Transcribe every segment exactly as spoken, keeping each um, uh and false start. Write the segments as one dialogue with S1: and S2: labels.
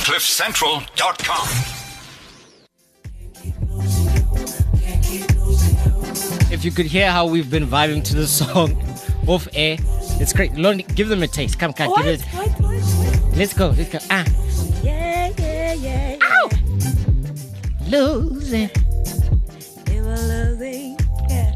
S1: cliff central dot com.
S2: If you could hear how we've been vibing to the song off air, it's great. Lonely, give them a taste. Come, come,
S3: What?
S2: give it.
S3: What? What?
S2: Let's go. Let's go. Ah,
S3: Yeah, yeah, yeah.
S2: Ow! Losing.
S3: They were losing. Yeah.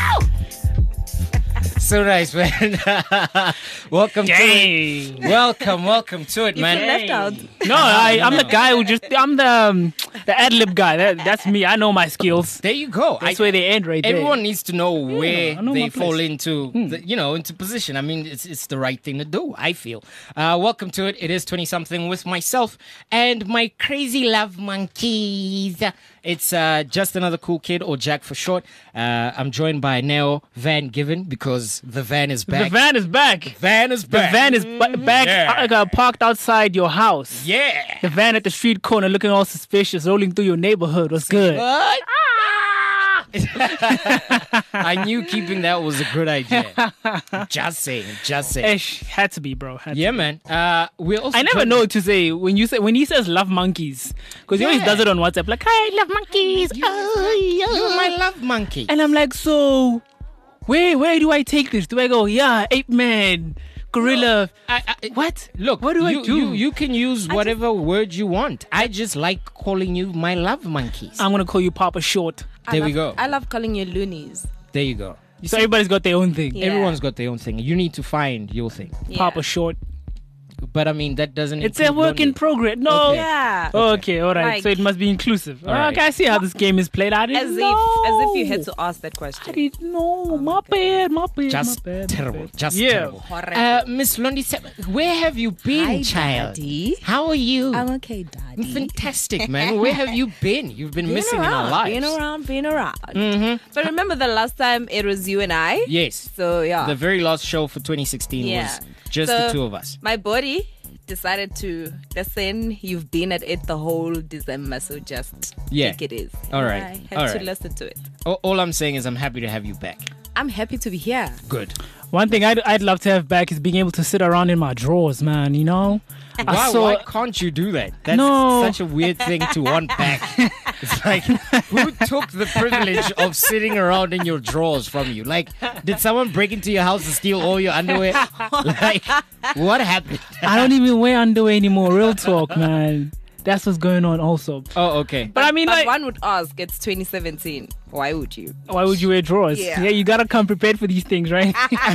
S2: So nice, man. Welcome to it. Welcome, welcome to it,
S3: You
S2: man.
S3: feel left out.
S4: No, I, I'm the guy who just, I'm the um, the ad lib guy. That, that's me. I know my skills.
S2: There you go.
S4: That's
S2: I-
S4: where they end right there.
S2: Everyone needs to know where
S4: I know
S2: they
S4: my
S2: fall
S4: place.
S2: into, the, you know, into position. I mean, it's it's the right thing to do, I feel. Uh, welcome to it. It is twenty-something with myself and my crazy love monkeys. It's uh, just another cool kid, or Jack for short. Uh, I'm joined by Neo Van Given because the van is
S4: The
S2: back.
S4: van is back.
S2: van is
S4: The
S2: back.
S4: van is ba- back,
S2: Yeah.
S4: uh, uh, parked outside your house.
S2: Yeah.
S4: The van at the street corner looking all suspicious, rolling through your neighborhood. What's good?
S2: What? I knew keeping that was a good idea. Just saying, just saying.
S4: Ish, had to be, bro. Had to
S2: Yeah,
S4: be.
S2: man. Uh, we also
S4: I never
S2: joined-
S4: know what to say when you say when he says love monkeys, because he always
S2: Yeah.
S4: does it on WhatsApp, like I love monkeys. Oh, yeah.
S2: You're my love monkey.
S4: And I'm like, so where where do I take this? Do I go, yeah, ape man, gorilla?
S2: I, I,
S4: What?
S2: Look,
S4: What do I
S2: you,
S4: do?
S2: You, you can use whatever word you want. I just like calling you my love monkeys.
S4: I'm gonna call you Papa Short.
S2: There
S3: I
S2: we
S3: love,
S2: go.
S3: I love calling you loonies.
S2: There you go. You
S4: So
S2: see,
S4: everybody's got their own thing.
S3: Yeah.
S2: everyone's got their own thing. You need to find your thing.
S3: Yeah.
S4: Papa Short.
S2: But I mean, that doesn't.
S4: It's a
S2: include
S4: work in
S2: lonely.
S4: progress. No.
S2: Okay.
S3: Yeah.
S4: Okay, all right.
S3: Like-
S4: so it must be inclusive.
S2: All right.
S4: Okay, I see how this game is played. I didn't
S3: As if,
S4: know.
S3: as if you had to ask that
S4: I
S3: question.
S4: didn't know. My bad. My bad.
S2: Just
S4: my bad, my
S2: terrible.
S4: bad.
S2: Just
S4: yeah.
S2: terrible. Uh, Miss Londi, where have you been,
S3: Hi,
S2: child?
S3: Daddy.
S2: How are you?
S3: I'm okay, Daddy.
S2: Fantastic, man. Where have you been? You've been
S3: Been
S2: missing
S3: around,
S2: in our lives.
S3: Been around, been around.
S2: Mm-hmm.
S3: But remember the last time it was you and I?
S2: Yes.
S3: So, yeah.
S2: The very last show for twenty sixteen
S3: Yeah.
S2: was just
S3: So,
S2: the two of us.
S3: My body decided to listen. You've been at it the whole December, so just
S2: Yeah.
S3: take it easy.
S2: All right.
S3: I have
S2: All
S3: to
S2: right.
S3: listen to it.
S2: All, all I'm saying is I'm happy to have you back.
S3: I'm happy to be here.
S2: Good.
S4: One thing I'd, I'd love to have back is being able to sit around in my drawers, man. You know.
S2: Why,
S4: saw-
S2: why can't you do that? That's
S4: No.
S2: such a weird thing to want back. It's like, who took the privilege of sitting around in your drawers from you? Like, did someone break into your house and steal all your underwear? Like, what happened?
S4: I don't even wear underwear anymore. Real talk, man. That's what's going on also.
S2: Oh, okay.
S4: But I mean,
S3: But
S4: like,
S3: one would ask, it's twenty seventeen. Why would you?
S4: why would you wear drawers?
S3: Yeah.
S4: you gotta come prepared for these things, right?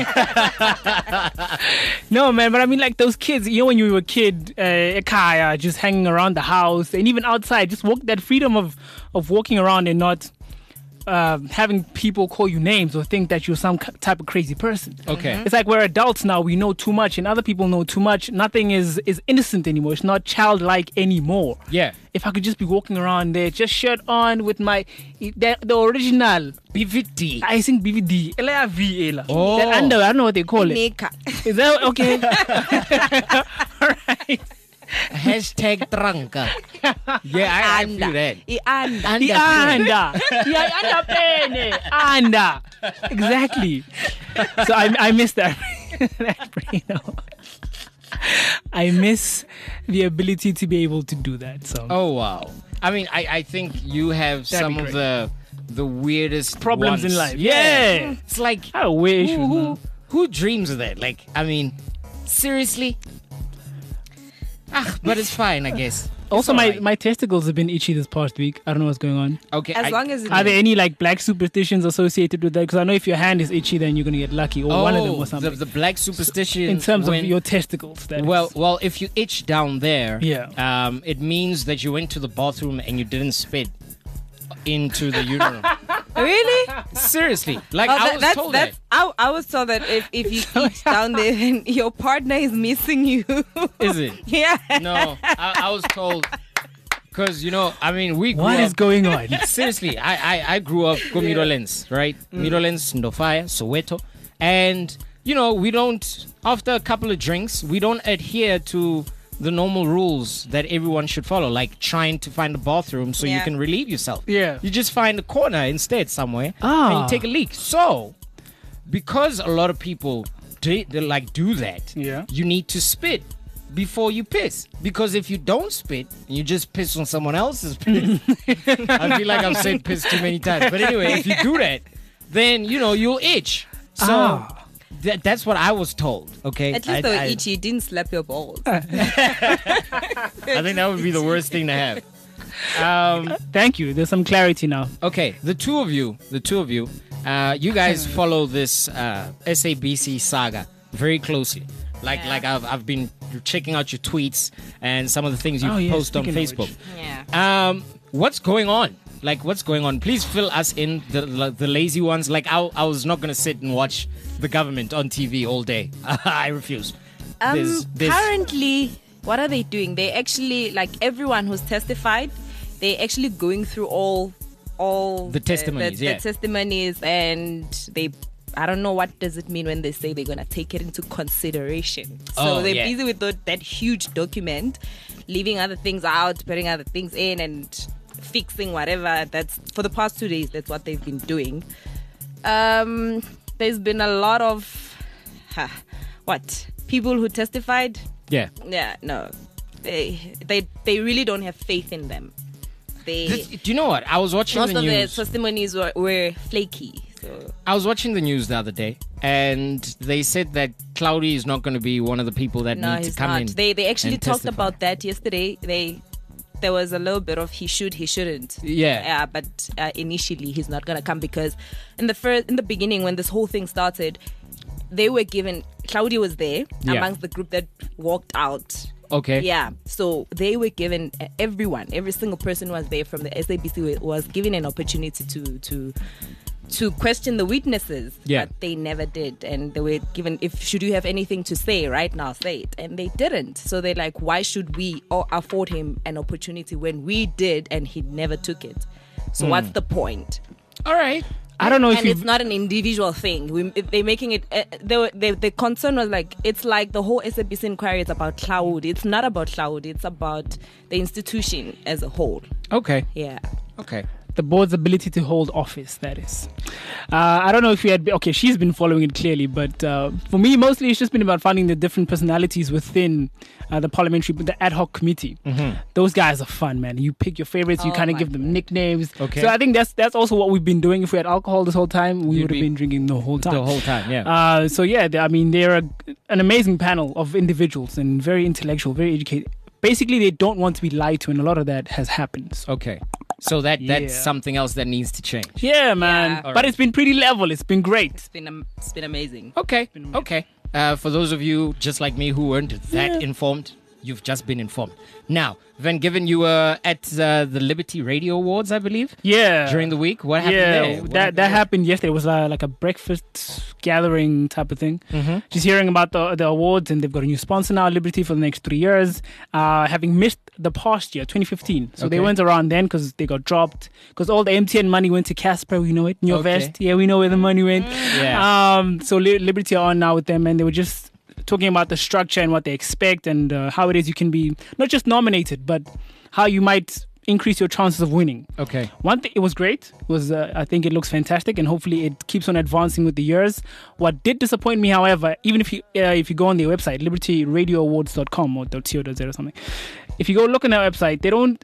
S4: No, man, but I mean, like those kids, you know, when you were a kid, uh, Kaya, just hanging around the house and even outside, just walk that freedom of, of walking around and not um, having people call you names or think that you're some k- type of crazy person.
S2: Okay.
S4: It's like we're adults now. We know too much, and other people know too much. Nothing is is innocent anymore. It's not childlike anymore.
S2: Yeah.
S4: If I could just be walking around there, just shirt on with my the, the original
S2: B V D.
S4: I think B V D, L A V L.
S2: Oh.
S4: That underwear, I don't know what they call it.
S3: Nika.
S4: Is that okay? All right.
S2: Hashtag tranka. Yeah, I, I feel that.
S3: Ianda.
S4: The anda. Yeah, anda pene. Anda. Exactly. So I I miss that. that you know. I miss the ability to be able to do that. So
S2: Oh, wow. I mean, I, I think you have
S4: That'd
S2: some
S4: be
S2: of
S4: great.
S2: the the weirdest
S4: Problems
S2: ones.
S4: in life. Yeah.
S2: It's like,
S4: I have weird
S2: who,
S4: issues,
S2: who,
S4: man.
S2: who dreams of that? Like, I mean, seriously? Ah, but it's fine, I guess. It's
S4: Also,
S2: all
S4: my,
S2: right.
S4: my testicles have been itchy this past week. I don't know what's going on.
S2: Okay.
S3: As
S2: I-
S3: long as it
S4: Are there any like black superstitions associated with that? Because I know if your hand is itchy, then you're gonna get lucky, or
S2: oh,
S4: one of them or
S2: the,
S4: something.
S2: the black superstition.
S4: in terms
S2: when,
S4: of your testicles, that
S2: Well,
S4: is.
S2: well, if you itch down there,
S4: Yeah.
S2: um, it means that you went to the bathroom and you didn't spit into the urinal.
S3: Really?
S2: Seriously, like
S3: Oh,
S2: I
S3: that-
S2: was
S3: that's,
S2: told
S3: that's, I, I was told that if, if you eat down there, then your partner is missing you.
S2: that. Is it?
S3: Yeah.
S2: No, I, I was told because you know, I mean, we grew
S4: What
S2: up.
S4: is going on?
S2: Seriously, I, I, I grew up go Mirolens, right?
S4: Mm.
S2: Mirolens, Ndofaya, Soweto. And, you know, we don't, after a couple of drinks, we don't adhere to the normal rules that everyone should follow, like trying to find a bathroom so you
S3: Yeah.
S2: can relieve yourself.
S4: Yeah.
S2: You just find a corner instead somewhere
S4: Ah.
S2: and you take a leak. So, because a lot of people do, they like do that,
S4: Yeah.
S2: you need to spit before you piss. Because if you don't spit and you just piss on someone else's piss, I feel like I've said piss too many times. But anyway, if you do that, then, you know, you'll itch. So
S4: Ah.
S2: th- that's what I was told, okay?
S3: At least
S2: I,
S3: they were
S2: I,
S3: itchy. You didn't slap your balls.
S2: I think that would be the worst thing to have. Um,
S4: Thank you. There's some clarity now.
S2: okay, the two of you, the two of you, uh, you guys follow this uh, S A B C saga very closely. Like,
S3: Yeah.
S2: like I've, I've been checking out your tweets and some of the things you
S4: Oh, yeah,
S2: post on
S4: speaking of
S2: Facebook.
S4: which.
S3: Yeah.
S2: Um, what's going on? Like, what's going on? Please fill us in, the the lazy ones. Like, I, I was not gonna sit and watch the government on T V all day. I refuse.
S3: Um,
S2: There's- there's-
S3: currently, what are they doing? They actually, like everyone who's testified, they're actually going through all, all
S2: The testimonies,
S3: the,
S2: yeah.
S3: the testimonies, and they. I don't know what does it mean when they say they're gonna take it into consideration. So
S2: Oh,
S3: they're
S2: yeah.
S3: busy with the, that huge document, leaving other things out, putting other things in, and fixing whatever. That's for the past two days. That's what they've been doing. Um, there's been a lot of huh, what people who testified.
S2: Yeah.
S3: Yeah, no, they they they really don't have faith in them. They
S2: This- do you know what? I was watching
S3: most
S2: the
S3: of the
S2: news.
S3: testimonies were, were flaky. So
S2: I was watching the news the other day, and they said that Cloudy is not going to be one of the people that
S3: no,
S2: need to
S3: he's
S2: come
S3: not.
S2: in.
S3: They they actually
S2: and
S3: talked
S2: testify.
S3: about that yesterday. They there was a little bit of he should, he shouldn't.
S2: Yeah.
S3: Yeah, but uh, initially he's not gonna come because in the first in the beginning when this whole thing started, they were given. Claudia was there
S2: Yeah.
S3: amongst the group that walked out.
S2: Okay.
S3: Yeah, so they were given everyone, every single person who was there from the S A B C was given an opportunity to to to question the witnesses.
S2: Yeah.
S3: But they never did, and they were given. If should you have anything to say right now, say it, and they didn't. So they're like, why should we or afford him an opportunity when we did and he never took it? So
S2: Hmm.
S3: what's the point?
S2: All right.
S4: I don't know if
S3: And
S4: you
S3: it's not an individual thing. We, they're making it. Uh, they were, they, the concern was like it's like the whole S A B C inquiry is about Cloud. It's not about Cloud. It's about the institution as a whole.
S2: Okay.
S3: Yeah.
S2: Okay.
S4: the board's ability to hold office, that is. Uh, I don't know if you had... Okay, she's been following it clearly, but uh, for me, mostly it's just been about finding the different personalities within uh, the parliamentary, the ad hoc committee.
S2: Mm-hmm.
S4: Those guys are fun, man. You pick your favorites, you
S3: Oh
S4: kind of
S3: my
S4: give them nicknames.
S2: Okay.
S4: So I think that's that's also what we've been doing. If we had alcohol this whole time, we
S2: You'd
S4: would have
S2: be-
S4: been drinking the whole time.
S2: The whole time, yeah.
S4: Uh, so yeah, they- I mean, they're a, an amazing panel of individuals and very intellectual, very educated. Basically, they don't want to be lied to, and a lot of that has happened. So,
S2: Okay. So that that's
S4: Yeah.
S2: something else that needs to change.
S4: yeah, man.
S3: Yeah.
S4: But
S2: Alright.
S4: it's been pretty level. It's been great.
S3: It's been am- it's been amazing.
S2: Okay. Okay. Uh, for those of you just like me who weren't that
S4: Yeah.
S2: informed, you've just been informed. Now, Van Given, you were at uh, the Liberty Radio Awards, I believe,
S4: Yeah.
S2: during the week. What happened
S4: yeah,
S2: there? What
S4: that that
S2: there?
S4: happened yesterday. It was uh, like a breakfast gathering type of thing.
S2: Mm-hmm.
S4: Just hearing about the the awards, and they've got a new sponsor now, Liberty, for the next three years. Uh, having missed the past year, twenty fifteen, so they
S2: Okay.
S4: went around then because they got dropped. Because all the M T N money went to Casper. We know it. New
S2: Okay.
S4: Vest. Yeah, we know where the money went.
S2: Yeah.
S4: Um. So Li- Liberty are on now with them, and they were just talking about the structure and what they expect, and uh, how it is you can be not just nominated, but how you might increase your chances of winning.
S2: Okay.
S4: One thing, it was great. It was uh, I think it looks fantastic, and hopefully it keeps on advancing with the years. What did disappoint me, however, even if you uh, if you go on their website, liberty radio awards dot com or .co dot z or something, if you go look on their website, they don't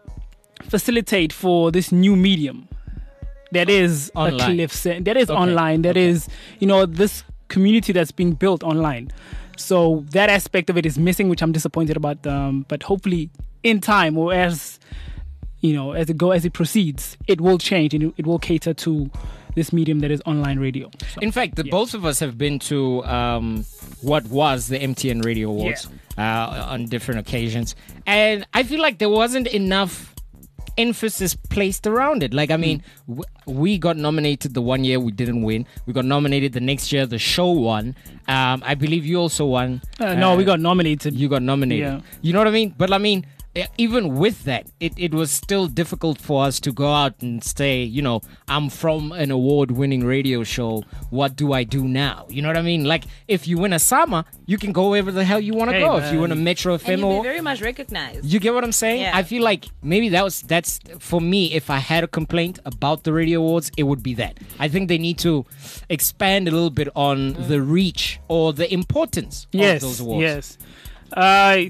S4: facilitate for this new medium that is a
S2: Online.
S4: cliff set. That is
S2: Okay.
S4: online. That
S2: Okay.
S4: is, you know, this community that's being built online. So that aspect of it is missing, which I'm disappointed about. Um, but hopefully, in time or as you know, as it go as it proceeds, it will change and it, it will cater to this medium that is online radio. So,
S2: In fact, the
S4: yeah.
S2: both of us have been to um, what was the M T N Radio Awards uh, on different occasions, and I feel like there wasn't enough emphasis placed around it. Like, I mean, w- we got nominated the one year, we didn't win. We got nominated the next year, the show won. Um, I believe you also won.
S4: uh, no,
S2: Uh,
S4: we got nominated.
S2: You got nominated.
S4: Yeah.
S2: You know what I mean? But I mean, e- even with that, it, it was still difficult for us to go out and say, you know, I'm from an award-winning radio show. What do I do now? You know what I mean? Like, if you win a Sama, you can go wherever the hell you want to
S4: Hey,
S2: go. If you
S4: man.
S2: win a Metro F
S3: And
S2: M
S3: you'll
S2: or
S3: be very much recognized.
S2: you get what I'm saying?
S3: Yeah.
S2: I feel like maybe that was that's for me. If I had a complaint about the radio awards, it would be that. I think they need to expand a little bit on the reach or the importance
S4: yes,
S2: of those awards.
S4: yes. Uh,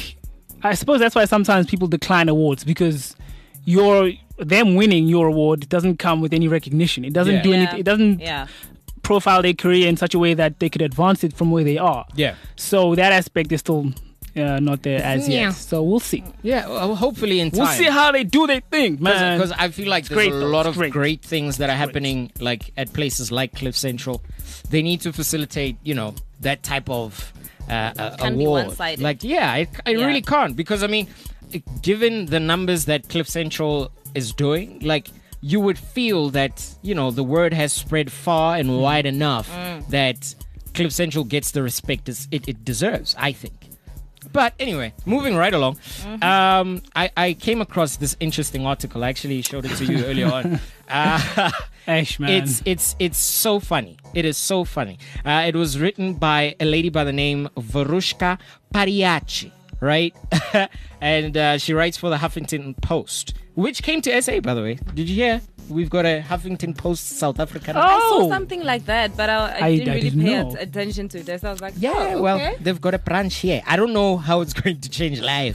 S4: I suppose that's why sometimes people decline awards because your them winning your award doesn't come with any recognition. It doesn't
S2: Yeah.
S4: do
S3: Yeah.
S4: anything. It doesn't
S3: Yeah.
S4: profile their career in such a way that they could advance it from where they are.
S2: Yeah.
S4: So that aspect is still uh, not there as
S2: Yeah.
S4: yet. So we'll see.
S2: Yeah, well, hopefully in time.
S4: We'll see how they do their thing, man.
S2: Because I feel like there's
S4: great,
S2: a
S4: though.
S2: lot
S4: It's
S2: of
S4: great.
S2: great things that are happening, like at places like Cliff Central. They need to facilitate, you know, that type of uh, uh,
S3: Can't be
S2: award.
S3: one-sided.
S2: Like, yeah, it, it
S3: Yeah.
S2: really can't because I mean, given the numbers that Cliff Central is doing, like. You would feel that, you know, the word has spread far and wide enough that Cliff Central gets the respect it, it deserves, I think. But anyway, moving right along, um, I, I came across this interesting article. I actually showed it to you earlier on. Uh,
S4: Ash, man.
S2: it's it's it's so funny. It is so funny. Uh, it was written by a lady by the name Varushka Pariachi, right? And uh, she writes for the Huffington Post, which came to S A, by the way. Did you hear? We've got a Huffington Post South Africa.
S4: Oh.
S3: I saw something like that, but I, I,
S4: I-
S3: didn't
S4: I
S3: really
S4: didn't
S3: pay
S4: know.
S3: at- attention to this. I was like,
S2: Yeah,
S3: oh,
S2: well,
S3: okay.
S2: they've got a branch here. I don't know how it's going to change life,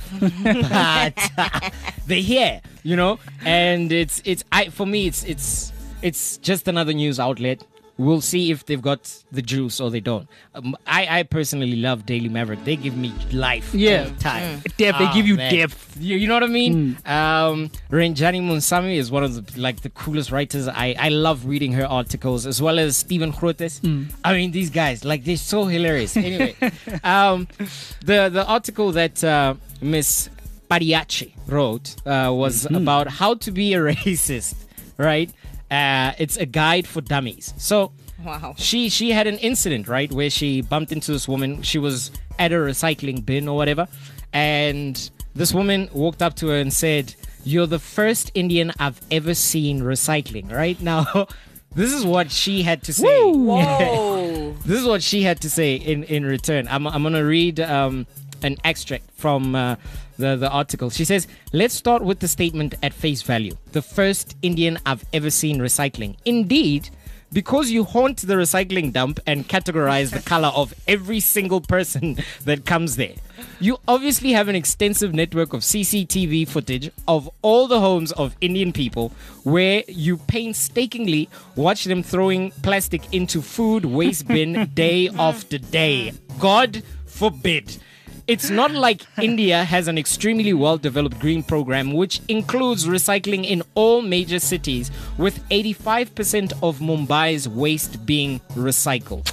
S2: but uh, they're here, you know. And it's it's I for me it's it's it's just another news outlet. We'll see if they've got the juice or they don't. Um, I I personally love Daily Maverick. They give me life
S4: Yeah.
S2: all the time.
S4: Depth, they
S2: Ah,
S4: give you
S2: man.
S4: depth.
S2: You, you know what I mean? Um, Renjani Munsami is one of the like the coolest writers. I, I love reading her articles as well as Stephen Grotes. I mean, these guys like they're so hilarious. Anyway, um, the the article that uh, Miss Pariachi wrote uh, was about how to be a racist. Right? Uh, it's a guide for dummies. So
S3: Wow.
S2: she she had an incident, right, where she bumped into this woman. She was at a recycling bin or whatever, and this woman walked up to her and said, "You're the first Indian I've ever seen recycling." Right now, this is what she had to say.
S3: Whoa.
S2: This is what she had to say in in return. I'm I'm gonna read um, an extract from uh, the the article. She says, "Let's start with the statement at face value. The first Indian I've ever seen recycling. Indeed, because you haunt the recycling dump and categorize the color of every single person that comes there. You obviously have an extensive network of C C T V footage of all the homes of Indian people where you painstakingly watch them throwing plastic into food waste bin day after day. God forbid. It's not like India has an extremely well-developed green program which includes recycling in all major cities, with eighty-five percent of Mumbai's waste being recycled."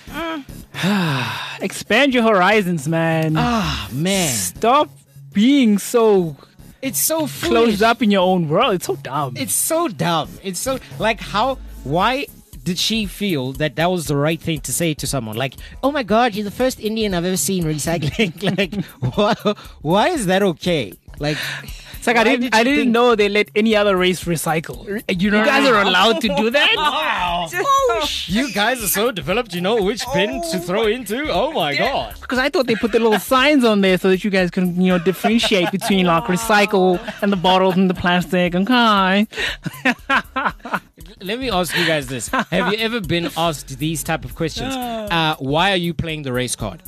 S4: Expand your horizons, man.
S2: Ah, man.
S4: Stop being so
S2: It's so foolish.
S4: closed up in your own world. It's so dumb.
S2: It's so dumb. It's so, like, how, why did she feel that that was the right thing to say to someone? Like, oh my God, you're the first Indian I've ever seen recycling. Like, why, why is that okay? Like,
S4: It's like I
S2: why
S4: didn't
S2: did you
S4: I didn't
S2: think-
S4: know they let any other race recycle. You, know, you guys are allowed to do that?
S2: Wow. You guys are so developed, you know which bin to throw into? Oh my God.
S4: Because I thought they put the little signs on there so that you guys can, you know, differentiate between like recycle and the bottles and the plastic. Okay.
S2: Let me ask you guys this. Have you ever been asked these type of questions? Uh, why are you playing the race card?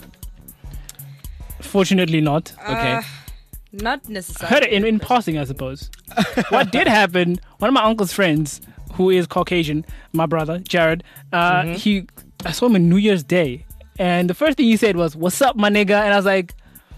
S4: Fortunately not.
S2: Okay.
S3: Not
S4: I
S3: necessarily.
S4: heard it in, in passing, I suppose. What did happen, one of my uncle's friends, who is Caucasian, my brother, Jared, uh, he, I saw him on New Year's Day. And the first thing he said was, "What's up, my nigga?" And I was like,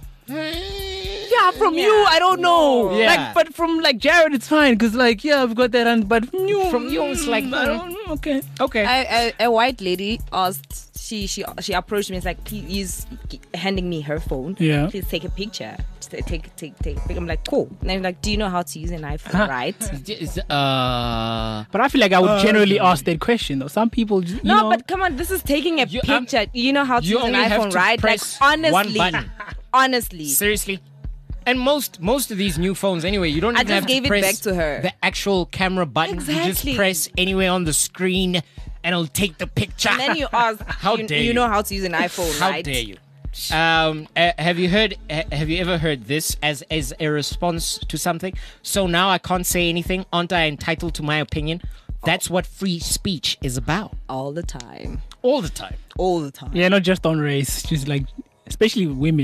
S4: yeah, from you, I don't know.
S2: Yeah.
S4: Like, but from like Jared, it's fine. Because like, yeah, I've got that. And, but from you,
S2: From you, it's like,
S4: I don't know. Okay.
S2: Okay.
S3: A, a, a white lady asked. She she she approached me. It's like, please, handing me her phone.
S4: Yeah.
S3: Please take a picture. Just take take take take. a pic. I'm like, cool. And I'm like, do you know how to use an iPhone? Right?
S2: Is- uh,
S4: But I feel like I would generally ask that question though. Some people, just, you
S3: No,
S4: know,
S3: but come on, this is taking a
S2: You- um,
S3: picture. You know how to
S2: you
S3: use an
S2: only have
S3: iPhone,
S2: to
S3: right? Like
S2: press one
S3: honestly,
S2: button.
S3: honestly.
S2: seriously? And most most of these new phones, anyway, you don't
S3: I
S2: even
S3: just
S2: have
S3: gave
S2: to
S3: it
S2: press
S3: back to her.
S2: the actual camera button. You just
S3: Exactly.
S2: press anywhere on the screen, and it'll take the picture.
S3: And then you ask,
S2: How
S3: you,
S2: dare
S3: you
S2: you.
S3: know how to use an iPhone,
S2: How
S3: right?
S2: dare you? Um, uh, have you heard? Uh, have you ever heard this as as a response to something? So now I can't say anything. Aren't I entitled to my opinion? That's what free speech is about.
S3: All the time.
S2: All the time.
S3: All the time.
S4: yeah, not just on race, just like, especially women.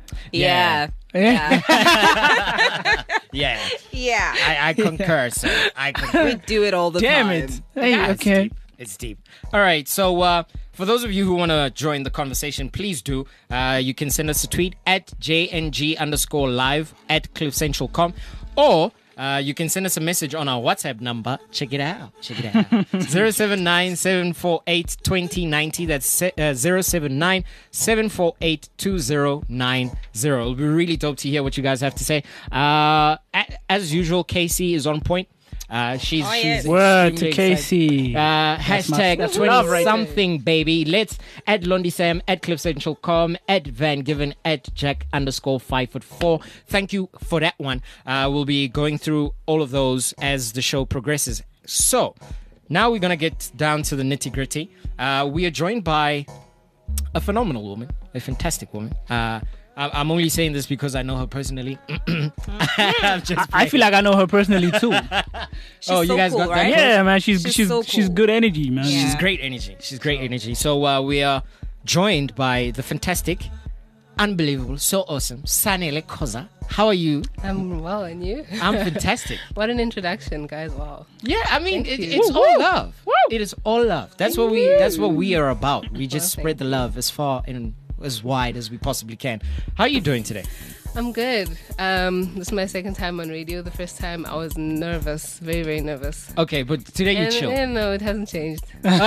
S3: Yeah.
S2: Yeah.
S3: Yeah.
S2: Yeah,
S3: yeah.
S2: I, I concur, sir. I concur.
S3: We do it all the
S4: Damn
S3: time.
S4: it. Hey,
S2: Yeah, it's
S4: okay.
S2: deep. It's deep. All right. So, uh, for those of you who want to join the conversation, please do. Uh, you can send us a tweet at J N G underscore live at cliffcentral dot com, or uh, you can send us a message on our WhatsApp number. Check it out. Check it out. zero seven nine seven four eight two zero nine zero. That's se- uh, zero seven nine seven four eight two zero nine zero. It'll be really dope to hear what you guys have to say. Uh, a- as usual, Casey is on point. Uh, she's,
S3: Oh,
S2: she's
S3: yes.
S4: Word to
S2: extremely excited.
S4: Casey.
S2: Uh,
S4: That's my-
S2: hashtag
S4: that's
S2: twenty
S4: love right
S2: something baby. Let's at Londi Sam, at Cliff Central dot com, at Van Given, at Jack underscore five foot four. Thank you for that one. Uh, we'll be going through all of those as the show progresses. So now we're gonna get down to the nitty gritty. Uh, we are joined by a phenomenal woman, a fantastic woman. Uh, I- I'm only saying this because I know her personally. I'm just
S4: I feel like I know her personally too.
S3: She's
S2: Oh, you
S3: so
S2: guys
S3: cool,
S2: got that?
S3: right?
S4: Yeah, man. She's
S3: She's
S4: she's
S3: so
S4: she's
S3: cool.
S4: good energy, man.
S3: Yeah.
S2: She's great energy. She's great energy. So uh, we are joined by the fantastic, unbelievable, so awesome, Sanele Koza. How are you?
S5: I'm well, and you?
S2: I'm fantastic.
S5: What an introduction, guys! Wow.
S2: Yeah, I mean,
S5: Thank
S2: it,
S5: you.
S2: it's
S5: Woo,
S2: all
S5: woo.
S2: love.
S5: Woo.
S2: It is all love. That's what we. That's what we are about. We just
S5: Well,
S2: spread
S5: thank
S2: the love as far and as wide as we possibly can. How are you doing today?
S5: I'm good. Um, this is my second time on radio. The first time I was nervous, very, very nervous.
S2: Okay, but today you
S5: And,
S2: chill.
S5: and no, it hasn't changed.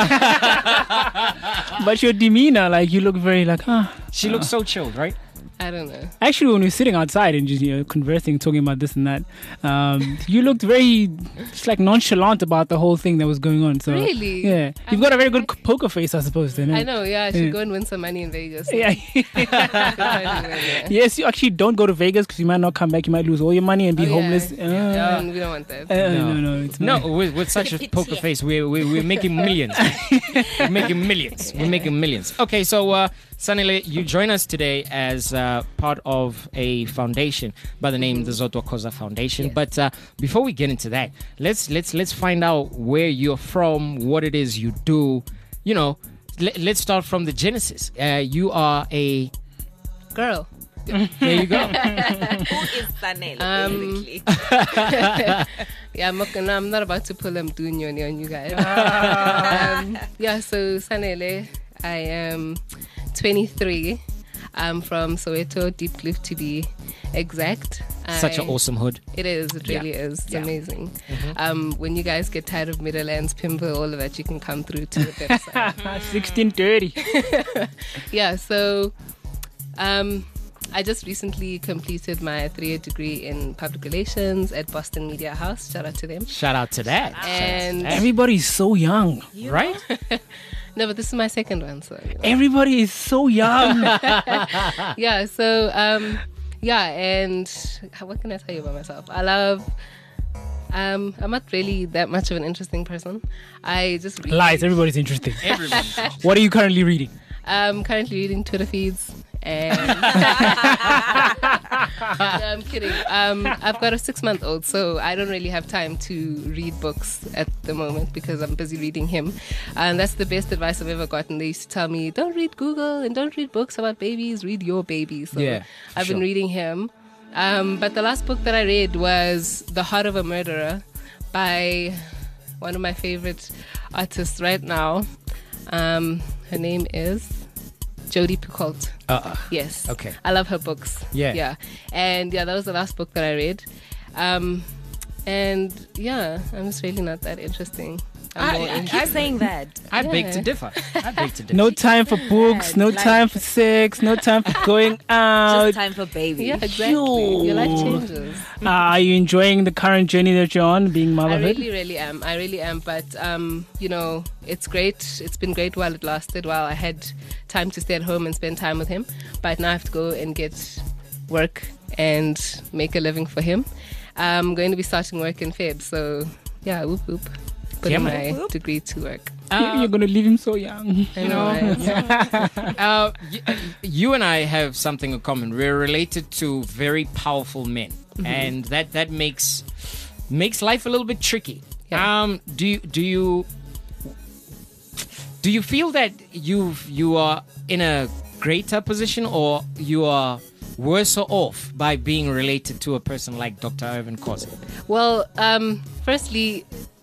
S4: But your demeanor, like you look very like, ah.
S2: She looks so chilled, right?
S5: I don't know.
S4: Actually, when we were sitting outside and just you know, conversing, talking about this and that, um, you looked very just like nonchalant about the whole thing that was going on. So
S5: Really?
S4: yeah, you've got a very good poker face, I suppose. Then, eh?
S5: I know. Yeah, I should
S4: Yeah.
S5: go and win some money in Vegas.
S4: Yeah.
S5: yeah.
S4: Yes, you actually don't go to Vegas because you might not come back. You might lose all your money and be
S5: Oh, yeah.
S4: homeless.
S5: Yeah,
S4: Uh,
S5: and we don't want that.
S4: uh, no, no, it's
S2: No,
S4: not.
S2: with, with such a poker face, we're, we're, we're making millions. We're making millions. We're making millions. Okay, so uh, Sanele, you join us today as uh, part of a foundation by the name the Zodwa Koza Foundation.
S5: Yes.
S2: But uh, before we get into that, let's let's let's find out where you're from, what it is you do. You know, let, let's start from the genesis. Uh, you are a
S5: Girl.
S2: there you go.
S3: Who is Sanele,
S5: Um,
S3: basically?
S5: Yeah, I'm not, gonna, I'm not about to pull a Mdunyoni on you guys. um, yeah, so Sanele, I am twenty-three. I'm from Soweto, Deep Cliff to be exact.
S2: Such
S5: I-
S2: an awesome hood.
S5: It is, it really is. It's
S2: Yeah.
S5: amazing. Um, when you guys get tired of Middlelands, Pimble, all of that, you can come through to the website.
S4: sixteen thirty.
S5: Yeah, so um, I just recently completed my three-year degree in public relations at Boston Media House. Shout out to them.
S2: Shout out to that.
S5: And
S4: Everybody's so young.
S2: Right?
S5: no, but this is my second one, so you know.
S4: Everybody is so young.
S5: Yeah. So um, yeah, and what can I tell you about myself? I love. Um, I'm not really that much of an interesting person. I just read.
S4: Lies. Everybody's interesting.
S2: Everybody.
S4: What are you currently reading?
S5: I'm currently reading Twitter feeds. And no, I'm kidding. Um, I've got a six-month-old, so I don't really have time to read books at the moment because I'm busy reading him. And that's the best advice I've ever gotten. They used to tell me, "Don't read Google and don't read books about babies. Read your baby." So
S2: Yeah,
S5: I've
S2: sure.
S5: been reading him. Um, but the last book that I read was The Heart of a Murderer by one of my favorite artists right now. Um, her name is Jodi Picoult.
S2: Uh,
S5: Yes.
S2: Okay.
S5: I love her books.
S2: Yeah.
S5: Yeah. And yeah, that was the last book that I read. Um, and yeah, I'm just really not that interesting. I'm more
S2: I-
S5: into-
S3: Keep saying that.
S2: I beg
S5: Yeah.
S2: to differ. I beg to differ.
S4: No time for books. No
S3: Like-
S4: time for sex. No time for going out.
S3: Just time for baby.
S5: yeah, exactly. Your life changes.
S4: Uh, are you enjoying the current journey that you're on, being
S5: I
S4: motherhood?
S5: really, really am. I really am. But um, you know, it's great. It's been great while it lasted. While I had time to stay at home and spend time with him. But now I have to go and get work and make a living for him. I'm going to be starting work in Feb. So yeah, whoop whoop. Putting
S2: Yeah,
S5: my
S2: man.
S3: Whoop.
S5: degree to work.
S4: You- You're going to leave him so young.
S5: I know, right?
S2: Uh, y- you and I have something in common. We're related to very powerful men, and that that makes makes life a little bit tricky.
S5: Yeah.
S2: Um, do you do you do you feel that you you are in a greater position, or you are worse off by being related to a person like Doctor Irvin Khoza?
S5: Well, um, firstly,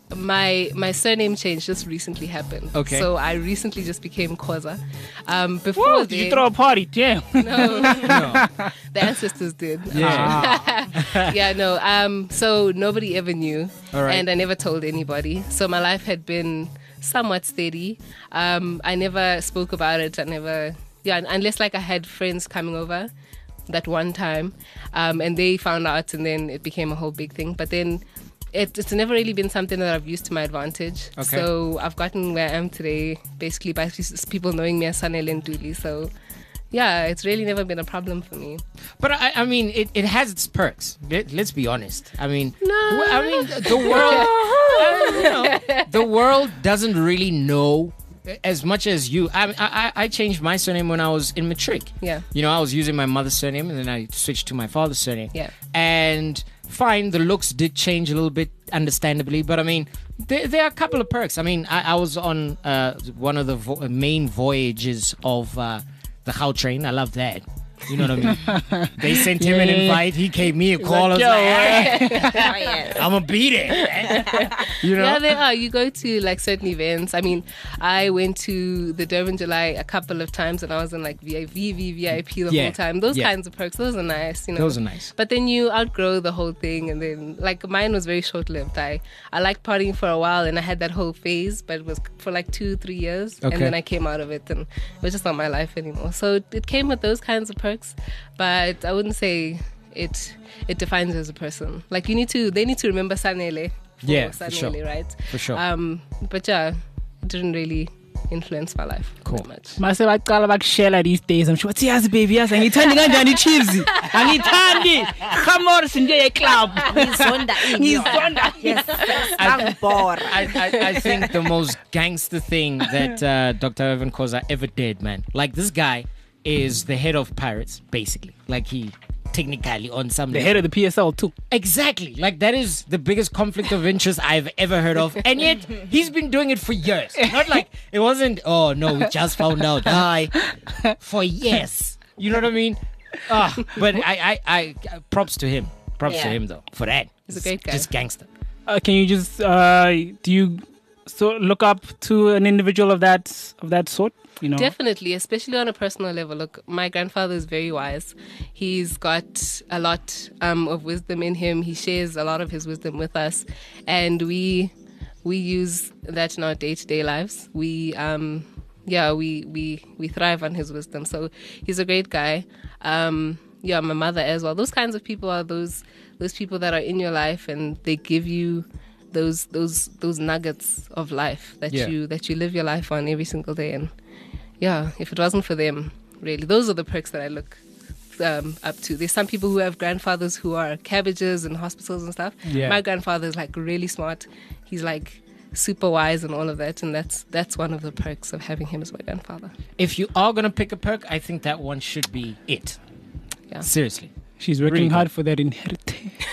S5: my my surname change just recently happened.
S2: Okay.
S5: So I recently just became Khoza. Um, before
S4: Whoa, did
S5: then,
S4: you throw a party? Damn.
S5: no,
S2: No.
S5: the ancestors did.
S2: Yeah.
S5: yeah, no. Um, so nobody ever knew,
S2: All right.
S5: and I never told anybody. So my life had been somewhat steady. Um, I never spoke about it. I never, yeah, unless like I had friends coming over that one time, um, and they found out, and then it became a whole big thing. But then it, it's never really been something that I've used to my advantage.
S2: Okay.
S5: So I've gotten where I am today, basically by people knowing me as Sanele Nduli. So yeah, it's really never been a problem for me.
S2: But I, I mean, it, it has its perks. Let, let's be honest. I mean,
S5: No.
S2: w- I mean, the world, uh, you know, the world doesn't really know as much as you. I, I I changed my surname when I was in matric.
S5: Yeah.
S2: You know, I was using my mother's surname and then I switched to my father's surname.
S5: Yeah.
S2: And fine, the looks did change a little bit, understandably. But I mean, there, there are a couple of perks. I mean, I, I was on uh, one of the vo- main voyages of uh, the Gautrain. I love that. You know what I mean? They sent him an
S4: Yeah.
S2: invite. He gave me a call. I was
S4: yo,
S2: like, "Hey,
S3: Oh, yes.
S2: I'm gonna beat it." You know?
S5: Yeah, there are. You go to like certain events. I mean, I went to the Durban July a couple of times and I was in like V V V, V I P the
S2: Yeah,
S5: whole time. Those
S2: yeah.
S5: kinds of perks, those are nice, you know.
S2: Those are nice.
S5: But then you outgrow the whole thing, and then like mine was very short lived. I I liked partying for a while and I had that whole phase, but it was for like two, three years.
S2: Okay.
S5: And then I came out of it and it was just not my life anymore. So it came with those kinds of perks, but I wouldn't say it it defines you as a person. Like you need to they need to remember Sanele. for
S2: Yeah, for
S5: Sanele,
S2: sure.
S5: right?
S2: For sure.
S5: Um, but yeah, it didn't really influence my life
S2: Cool.
S5: that much.
S4: Mase baqala bakushela these days. I'm sure bathi yazi baby yazi angithandi kanjani chiefs. Angithandi. Khamor sinje club.
S3: Ngizonda ini yona.
S4: Ngizonda.
S3: Yes. Sangibora.
S2: I, I, I think the most gangster thing that uh, Doctor Irvin Khoza ever did, man. Like, this guy is the head of pirates, basically. Like, he technically on some
S4: The
S2: level.
S4: head of the P S L too.
S2: Exactly. Like, that is the biggest conflict of interest I've ever heard of. And yet, he's been doing it for years. Not like, it wasn't, oh, no, we just found out. Hi. For years. You know what I mean? Ah, but I, I, I, props to him. Props to
S3: Yeah.
S2: him, though, for that.
S5: He's a great guy.
S2: Just gangster.
S4: Uh, can you just uh, do you so look up to an individual of that of that sort? You know,
S5: Definitely, especially on a personal level. Look, my grandfather is very wise. He's got a lot um, of wisdom in him. He shares a lot of his wisdom with us, and we we use that in our day to day lives. We um, yeah, we we we thrive on his wisdom. So he's a great guy. Um, yeah, my mother as well. Those kinds of people are those those people that are in your life, and they give you those those those nuggets of life that
S2: Yeah.
S5: you that you live your life on every single day. And yeah, if it wasn't for them, really, those are the perks that I look um, up to. There's some people who have grandfathers who are cabbages in hospitals and stuff.
S4: Yeah.
S5: My grandfather is like really smart. He's like super wise and all of that, and that's that's one of the perks of having him as my grandfather.
S2: If you are going to pick a perk, I think that one should be it.
S5: Yeah.
S2: Seriously.
S4: she's working
S2: Really
S4: hard for that inheritance.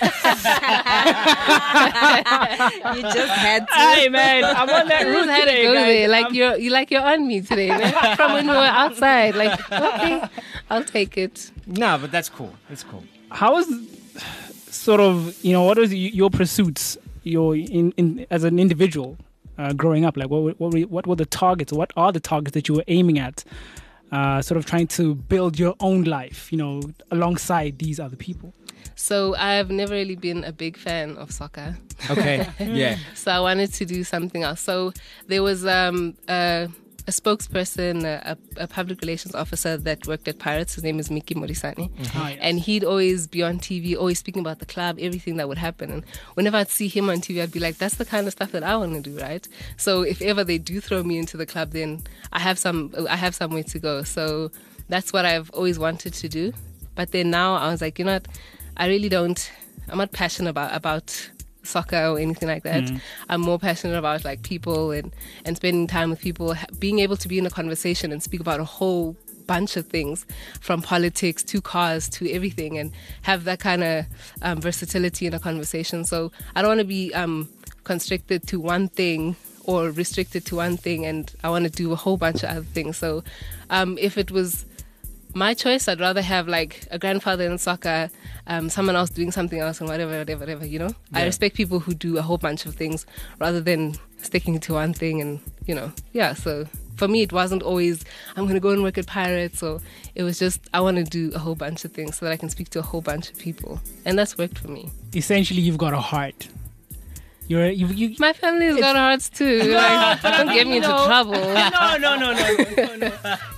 S3: You just had to.
S4: Hey man, I'm on that
S5: I
S4: route
S5: just had to
S4: today,
S5: go
S4: guys.
S5: there. Like
S4: I'm-
S5: you're, you like you're on me today, man. From when we were outside. Like, okay, I'll take it.
S2: No, but that's cool. That's cool.
S4: How was sort of you know what was y- your pursuits your in, in as an individual uh, growing up? Like what were, what were what were the targets? What are the targets that you were aiming at? Uh, sort of trying to build your own life, you know, alongside these other people.
S5: So I've never really been a big fan of soccer.
S2: Okay. Yeah.
S5: So I wanted to do something else. So there was um, a, a spokesperson, a, a public relations officer that worked at Pirates. His name is Mickey Morisani.
S4: Ah, yes.
S5: And he'd always be on T V, always speaking about the club, everything that would happen. And whenever I'd see him on T V, I'd be like, that's the kind of stuff that I want to do, right? So if ever they do throw me into the club, then I have some, I have somewhere to go. So that's what I've always wanted to do. But then now I was like, you know what? I really don't, I'm not passionate about, about soccer or anything like that. I'm more passionate about like people and, and spending time with people, ha- being able to be in a conversation and speak about a whole bunch of things, from politics to cars to everything, and have that kind of um, versatility in a conversation. So I don't want to be um, constricted to one thing or restricted to one thing, and I want to do a whole bunch of other things. So um, if it was my choice, I'd rather have like a grandfather in soccer, um, someone else doing something else, and whatever, whatever, whatever. You know, I
S2: Yeah.
S5: respect people who do a whole bunch of things rather than sticking to one thing. And you know, yeah. So for me, it wasn't always I'm going to go and work at Pirates, or it was just I want to do a whole bunch of things so that I can speak to a whole bunch of people, and that's worked for me.
S4: Essentially, you've got a heart. You're you you.
S5: My family's got hearts too. Like, don't get me into trouble.
S4: No, no, no, no, no, no.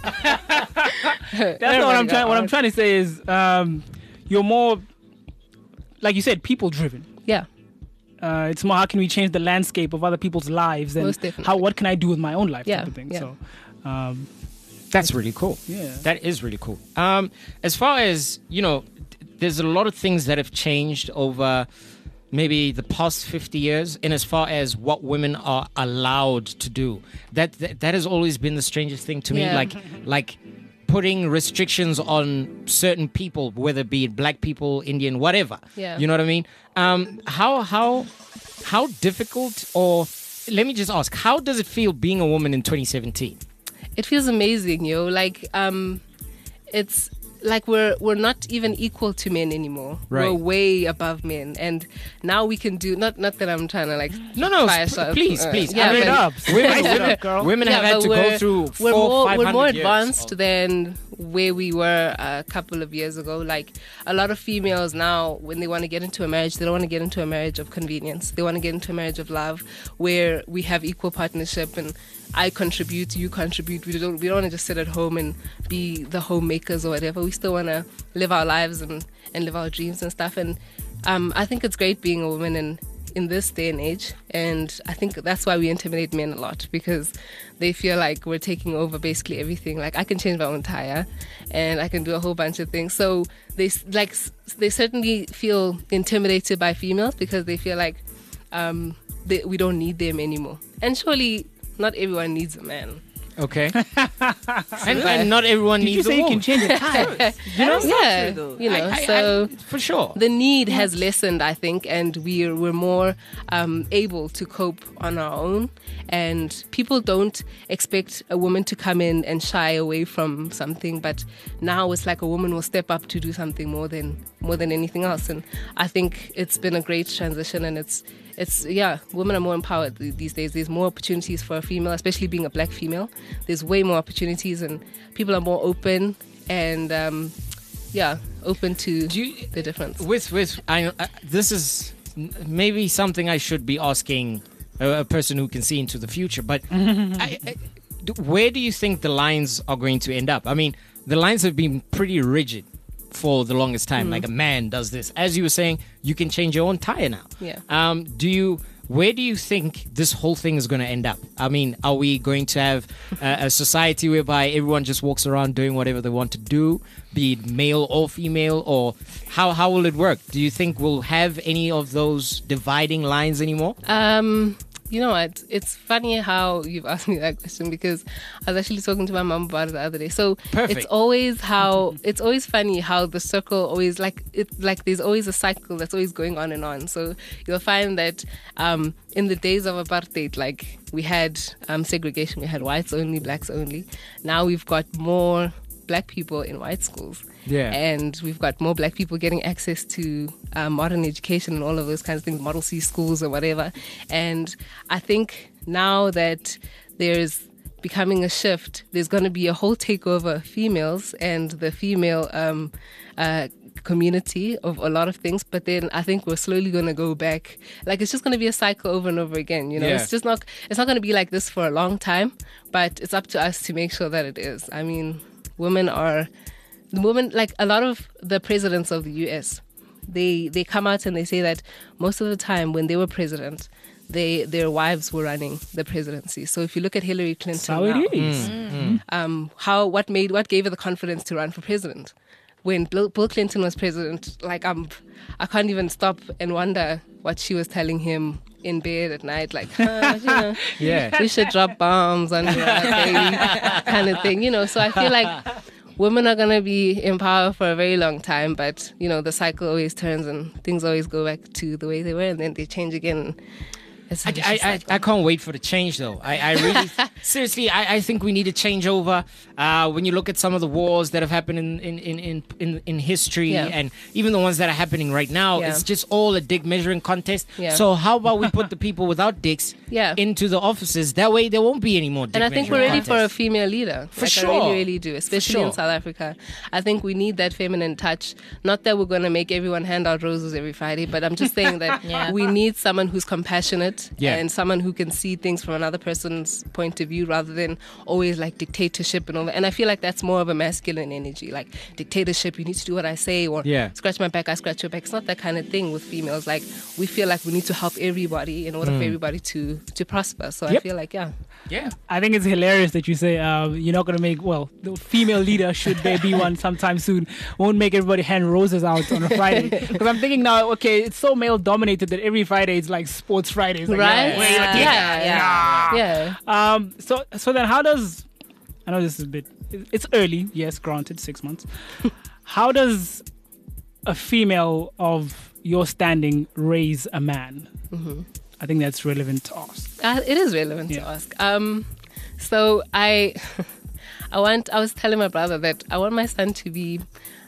S4: That's not what I'm trying. What I'm trying to say is, um, you're more, like you said, people driven.
S5: Yeah.
S4: Uh, it's more how can we change the landscape of other people's lives and
S5: Most definitely.
S4: how what can I do with my own life
S5: Yeah,
S4: type of thing.
S5: yeah.
S4: So, um,
S2: That's really cool.
S4: Yeah.
S2: That is really cool. Um, as far as, you know, there's a lot of things that have changed over maybe the past fifty years in as far as what women are allowed to do. That that, that has always been the strangest thing to me.
S5: Yeah.
S2: Like like putting restrictions on certain people, whether it be black people, Indian, whatever.
S5: Yeah.
S2: You know what I mean? Um, how how how difficult, or let me just ask, how does it feel being a woman in twenty seventeen?
S5: It feels amazing, yo. Like, um, it's like we're we're not even equal to men anymore.
S2: Right.
S5: We're way above men, and now we can do not not that I'm trying to like
S2: No, no,
S5: fire
S2: sp-
S5: shots,
S2: please,
S5: uh,
S2: please.
S5: yeah,
S2: I mean,
S5: but-
S4: up.
S2: women,
S4: Spice it
S2: women,
S4: up, girl.
S2: women have
S5: Yeah,
S2: had
S5: but
S2: to go
S5: we're-
S2: through
S5: we're
S2: four,
S5: more
S2: five
S5: we're
S2: hundred
S5: more
S2: years
S5: advanced
S2: of-
S5: than where we were a couple of years ago. Like a lot of females now, when they want to get into a marriage, they don't want to get into a marriage of convenience. They want to get into a marriage of love, where we have equal partnership and I contribute, you contribute. We don't we don't want to just sit at home and be the homemakers or whatever. We still want to live our lives and, and live our dreams and stuff. And um, I think it's great being a woman in in this day and age. And I think that's why we intimidate men a lot, because they feel like we're taking over basically everything. Like I can change my own tire, and I can do a whole bunch of things. So they s- like s- they certainly feel intimidated by females because they feel like um, they, we don't need them anymore. And surely not everyone needs a man.
S2: Okay. and, and not everyone
S4: Did you
S2: needs
S4: say
S2: a
S4: you
S2: woman.
S4: can change a tire?
S3: You know,
S5: yeah,
S3: true, though.
S5: you know.
S2: I- I-
S5: so
S2: I- for sure.
S5: the need has lessened, I think, and we're we're more um, able to cope on our own. And people don't expect a woman to come in and shy away from something, but now it's like a woman will step up to do something more than more than anything else. And I think it's been a great transition, and it's it's yeah, women are more empowered th- these days. There's more opportunities for a female, especially being a black female. There's way more opportunities, and people are more open and um, yeah, open to
S2: Do you-
S5: the difference.
S2: with with I, uh, this is n- maybe something I should be asking a, a person who can see into the future, but I, I, d- where do you think the lines are going to end up? I mean, the lines have been pretty rigid for the longest time. Like a man does this, as you were saying, you can change your own tire now.
S5: Yeah.
S2: Um, do you? Where do you think this whole thing is going to end up? I mean, are we going to have uh, a society whereby everyone just walks around doing whatever they want to do, be it male or female, or how how will it work? Do you think we'll have any of those dividing lines anymore?
S5: Um, you know what? It's funny how you've asked me that question, because I was actually talking to my mom about it the other day. So
S2: Perfect.
S5: it's always how it's always funny how the circle always like it like there's always a cycle that's always going on and on. So you'll find that um, in the days of apartheid, like we had um, segregation, we had whites only, blacks only. Now we've got more black people in white schools.
S2: Yeah.
S5: And we've got more black people getting access to uh, modern education and all of those kinds of things, Model C schools or whatever. And I think now that there's becoming a shift, there's going to be a whole takeover of females and the female um, uh, community of a lot of things. But then I think we're slowly going to go back. Like it's just going to be a cycle over and over again. You know,
S2: Yeah.
S5: it's just not. It's not going to be like this for a long time. But it's up to us to make sure that it is. I mean, women are. The women, like a lot of the presidents of the U S, they they come out and they say that most of the time when they were president, they their wives were running the presidency. So if you look at Hillary Clinton,
S4: That's how
S5: now,
S4: it is.
S5: um, how what made what gave her the confidence to run for president? When Bill, Bill Clinton was president, like I'm, I can't even stop and wonder what she was telling him in bed at night, like, huh, you know,
S2: Yeah.
S5: we should drop bombs on her baby, kind of thing, you know. So I feel like women are gonna be in power for a very long time, but you know the cycle always turns and things always go back to the way they were, and then they change again. It's
S2: I,
S5: a
S2: I,
S5: vicious
S2: I,
S5: cycle.
S2: I can't wait for the change, though. I, I really, seriously, I, I think we need a changeover. Uh, when you look at some of the wars that have happened in in, in, in, in, in history,
S5: Yeah.
S2: and even the ones that are happening right now,
S5: Yeah.
S2: it's just all a dick measuring contest.
S5: Yeah.
S2: So how about we put the people without dicks
S5: Yeah.
S2: into the offices? That way, there won't be any more dick
S5: And I think we're
S2: measuring
S5: ready for a
S2: contests.
S5: female leader.
S2: For
S5: like,
S2: sure.
S5: I really, really do, especially
S2: sure.
S5: in South Africa. I think we need that feminine touch. Not that we're going to make everyone hand out roses every Friday, but I'm just saying that
S3: Yeah.
S5: we need someone who's compassionate
S2: Yeah.
S5: and someone who can see things from another person's point of view rather than always like dictatorship and all that. And I feel like that's more of a masculine energy, like dictatorship, you need to do what I say, or
S2: Yeah.
S5: scratch my back, I scratch your back. It's not that kind of thing with females. Like, we feel like we need to help everybody in order for everybody to, to prosper. So I
S2: Yep.
S5: feel like, yeah.
S2: Yeah.
S4: I think it's hilarious that you say uh, you're not going to make, well, the female leader, should there be one sometime soon, won't make everybody hand roses out on a Friday. Because I'm thinking now, okay, it's so male dominated that every Friday it's like sports Fridays. Like,
S5: Right?
S4: yeah, where you at?
S5: Yeah, yeah, yeah.
S4: Um, so, so then how does, I know this is a bit, it's early, yes, granted, six months. How does a female of your standing raise a man?
S5: Mm-hmm.
S4: I think that's relevant to ask.
S5: Uh, it is relevant to
S4: Yeah.
S5: ask. Um, so I, I want. I was telling my brother that I want my son to be,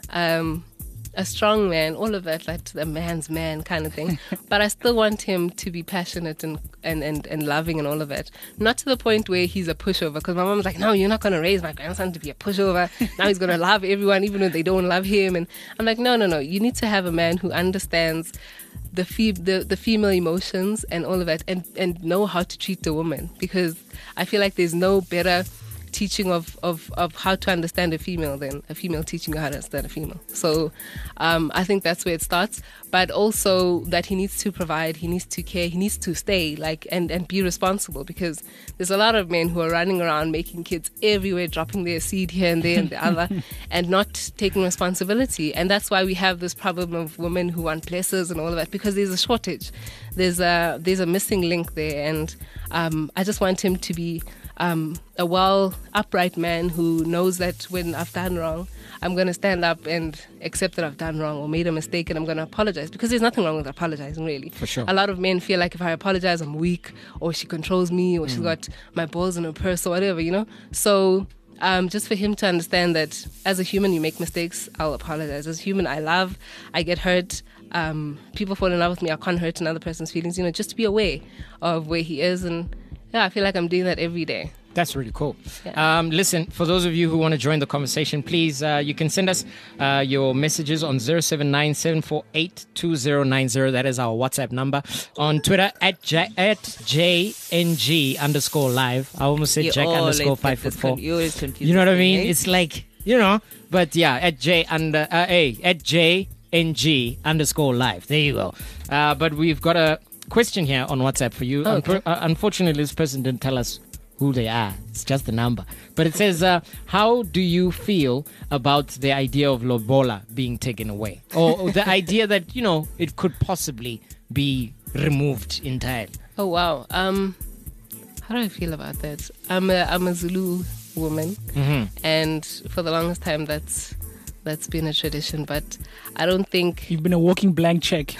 S5: um, a strong man, all of that, like a man's man kind of thing. But I still want him to be passionate and, and, and, and loving and all of that. Not to the point where he's a pushover. Because my mom's like, no, you're not going to raise my grandson to be a pushover. Now he's going to love everyone, even if they don't love him. And I'm like, no, no, no. You need to have a man who understands the, fe- the the female emotions and all of that, and, and know how to treat the woman. Because I feel like there's no better teaching of, of, of how to understand a female than a female teaching you how to understand a female. So um, I think that's where it starts. But also that he needs to provide, he needs to care, he needs to stay like and, and be responsible, because there's a lot of men who are running around making kids everywhere, dropping their seed here and there and the other, and not taking responsibility. And that's why we have this problem of women who want blessers and all of that, because there's a shortage. There's a there's a missing link there, and um, I just want him to be Um, a well upright man who knows that when I've done wrong, I'm going to stand up and accept that I've done wrong or made a mistake, and I'm going to apologize, because there's nothing wrong with apologizing, really.
S2: For sure.
S5: A lot of men feel like if I apologize, I'm weak, or she controls me, or she's got my balls in her purse, or whatever, you know? So um, just for him to understand that as a human, you make mistakes, I'll apologize. As a human, I love, I get hurt. Um, people fall in love with me, I can't hurt another person's feelings, you know, just to be aware of where he is. And yeah, I feel like I'm doing that every day.
S2: That's really cool.
S5: Yeah.
S2: Um, listen, for those of you who want to join the conversation, please, uh, you can send us uh, your messages on zero seven nine, seven four eight, two zero nine zero. That is our WhatsApp number. On Twitter, at, J- at J N G underscore live. I almost said
S3: You
S2: Jack
S3: always
S2: underscore
S3: get
S2: five foot
S3: this
S2: four.
S3: con- you always confuse
S2: You know what I
S3: this
S2: mean?
S3: thing, eh?
S2: It's like, you know, but yeah, at J under, uh, A, at J N G underscore live. There you go. Uh, but we've got a question here on WhatsApp for you.
S5: Oh, okay.
S2: Unfor- uh, unfortunately, this person didn't tell us who they are. It's just a number. But it says, uh, how do you feel about the idea of lobola being taken away? Or, or the idea that, you know, it could possibly be removed entirely?
S5: Oh, wow. Um, how do I feel about that? I'm a, I'm a Zulu woman,
S2: Mm-hmm.
S5: and for the longest time, that's that's been a tradition. But I don't think.
S4: You've been a walking blank check.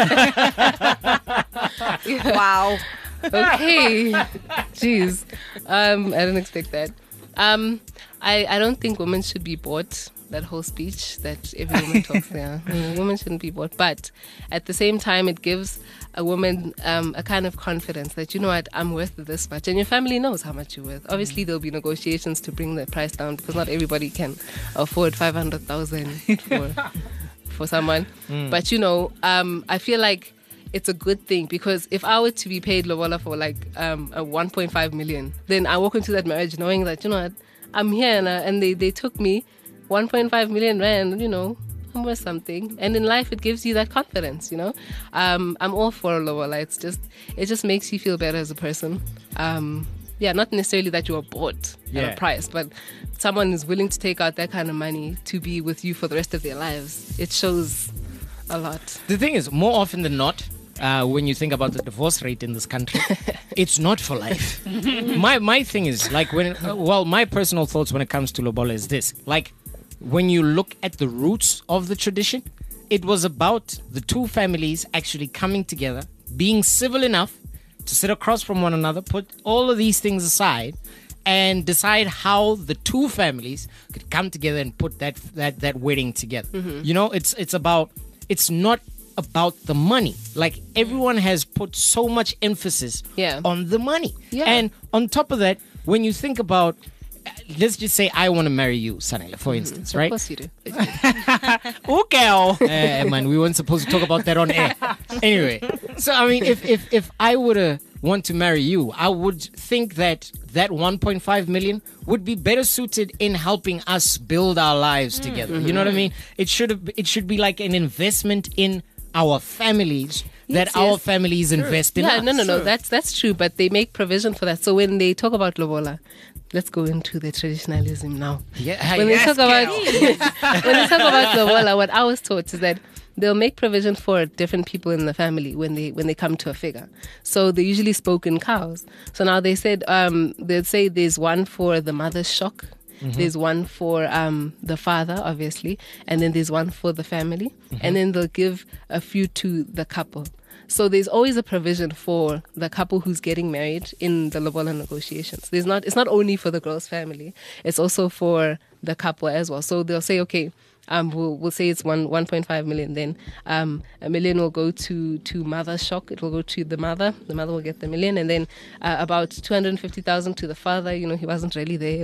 S3: Wow.
S5: Okay, jeez, um, I didn't expect that. Um, I I don't think women should be bought. That whole speech that every woman talks there, mm, women shouldn't be bought. But at the same time, it gives a woman um, a kind of confidence that, you know what, I'm worth this much, and your family knows how much you're worth. Obviously, there'll be negotiations to bring the price down, because not everybody can afford five hundred thousand for for someone. But you know, um, I feel like it's a good thing, because if I were to be paid lobola for like um, a one point five million, then I walk into that marriage knowing that, you know what, I'm here and, uh, and they, they took me one point five million rand, you know, I'm worth something. And in life, it gives you that confidence, you know. Um, I'm all for lobola. It's just, it just makes you feel better as a person. Um, yeah, not necessarily that you are bought
S2: Yeah.
S5: at a price, but someone is willing to take out that kind of money to be with you for the rest of their lives. It shows a lot.
S2: The thing is, more often than not, uh, when you think about the divorce rate in this country, it's not for life. my my thing is, like, when, uh, well, my personal thoughts when it comes to lobola is this. Like, when you look at the roots of the tradition, it was about the two families actually coming together, being civil enough to sit across from one another, put all of these things aside, and decide how the two families could come together and put that that that wedding together.
S5: Mm-hmm.
S2: You know, it's it's about it's not about the money. Like, everyone has put so much emphasis
S5: Yeah.
S2: on the money.
S5: Yeah.
S2: And on top of that, when you think about, uh, let's just say I want to marry you, Sanela, for instance,
S5: Of
S2: right?
S5: course you do.
S4: Okay.
S2: Eh, man, we weren't supposed to talk about that on air. Anyway, so I mean, if if if I were to want to marry you, I would think that that one point five million would be better suited in helping us build our lives together. You know what I mean? It should have, it should be like an investment in our families, that
S5: Yes,
S2: our
S5: yes.
S2: families invest in
S5: Yeah,
S2: us.
S5: no, no, no. That's that's true, but they make provision for that. So when they talk about lobola, let's go into the traditionalism now.
S2: Yeah,
S5: When they
S2: yes,
S5: talk about
S2: girl.
S5: when they talk about lobola, what I was taught is that they'll make provision for different people in the family when they when they come to a figure. So they usually spoke in cows. So now they said um, they'd say there's one for the mother's shock. There's one for um, the father, obviously, and then there's one for the family, and then they'll give a few to the couple. So there's always a provision for the couple who's getting married in the lobola negotiations. There's not. It's not only for the girl's family. It's also for the couple as well. So they'll say, okay, um, we'll we'll say it's one one point five million. Then um, a million will go to to mother's shock. It will go to the mother. The mother will get the million, and then uh, about two hundred fifty thousand to the father. You know, he wasn't really there.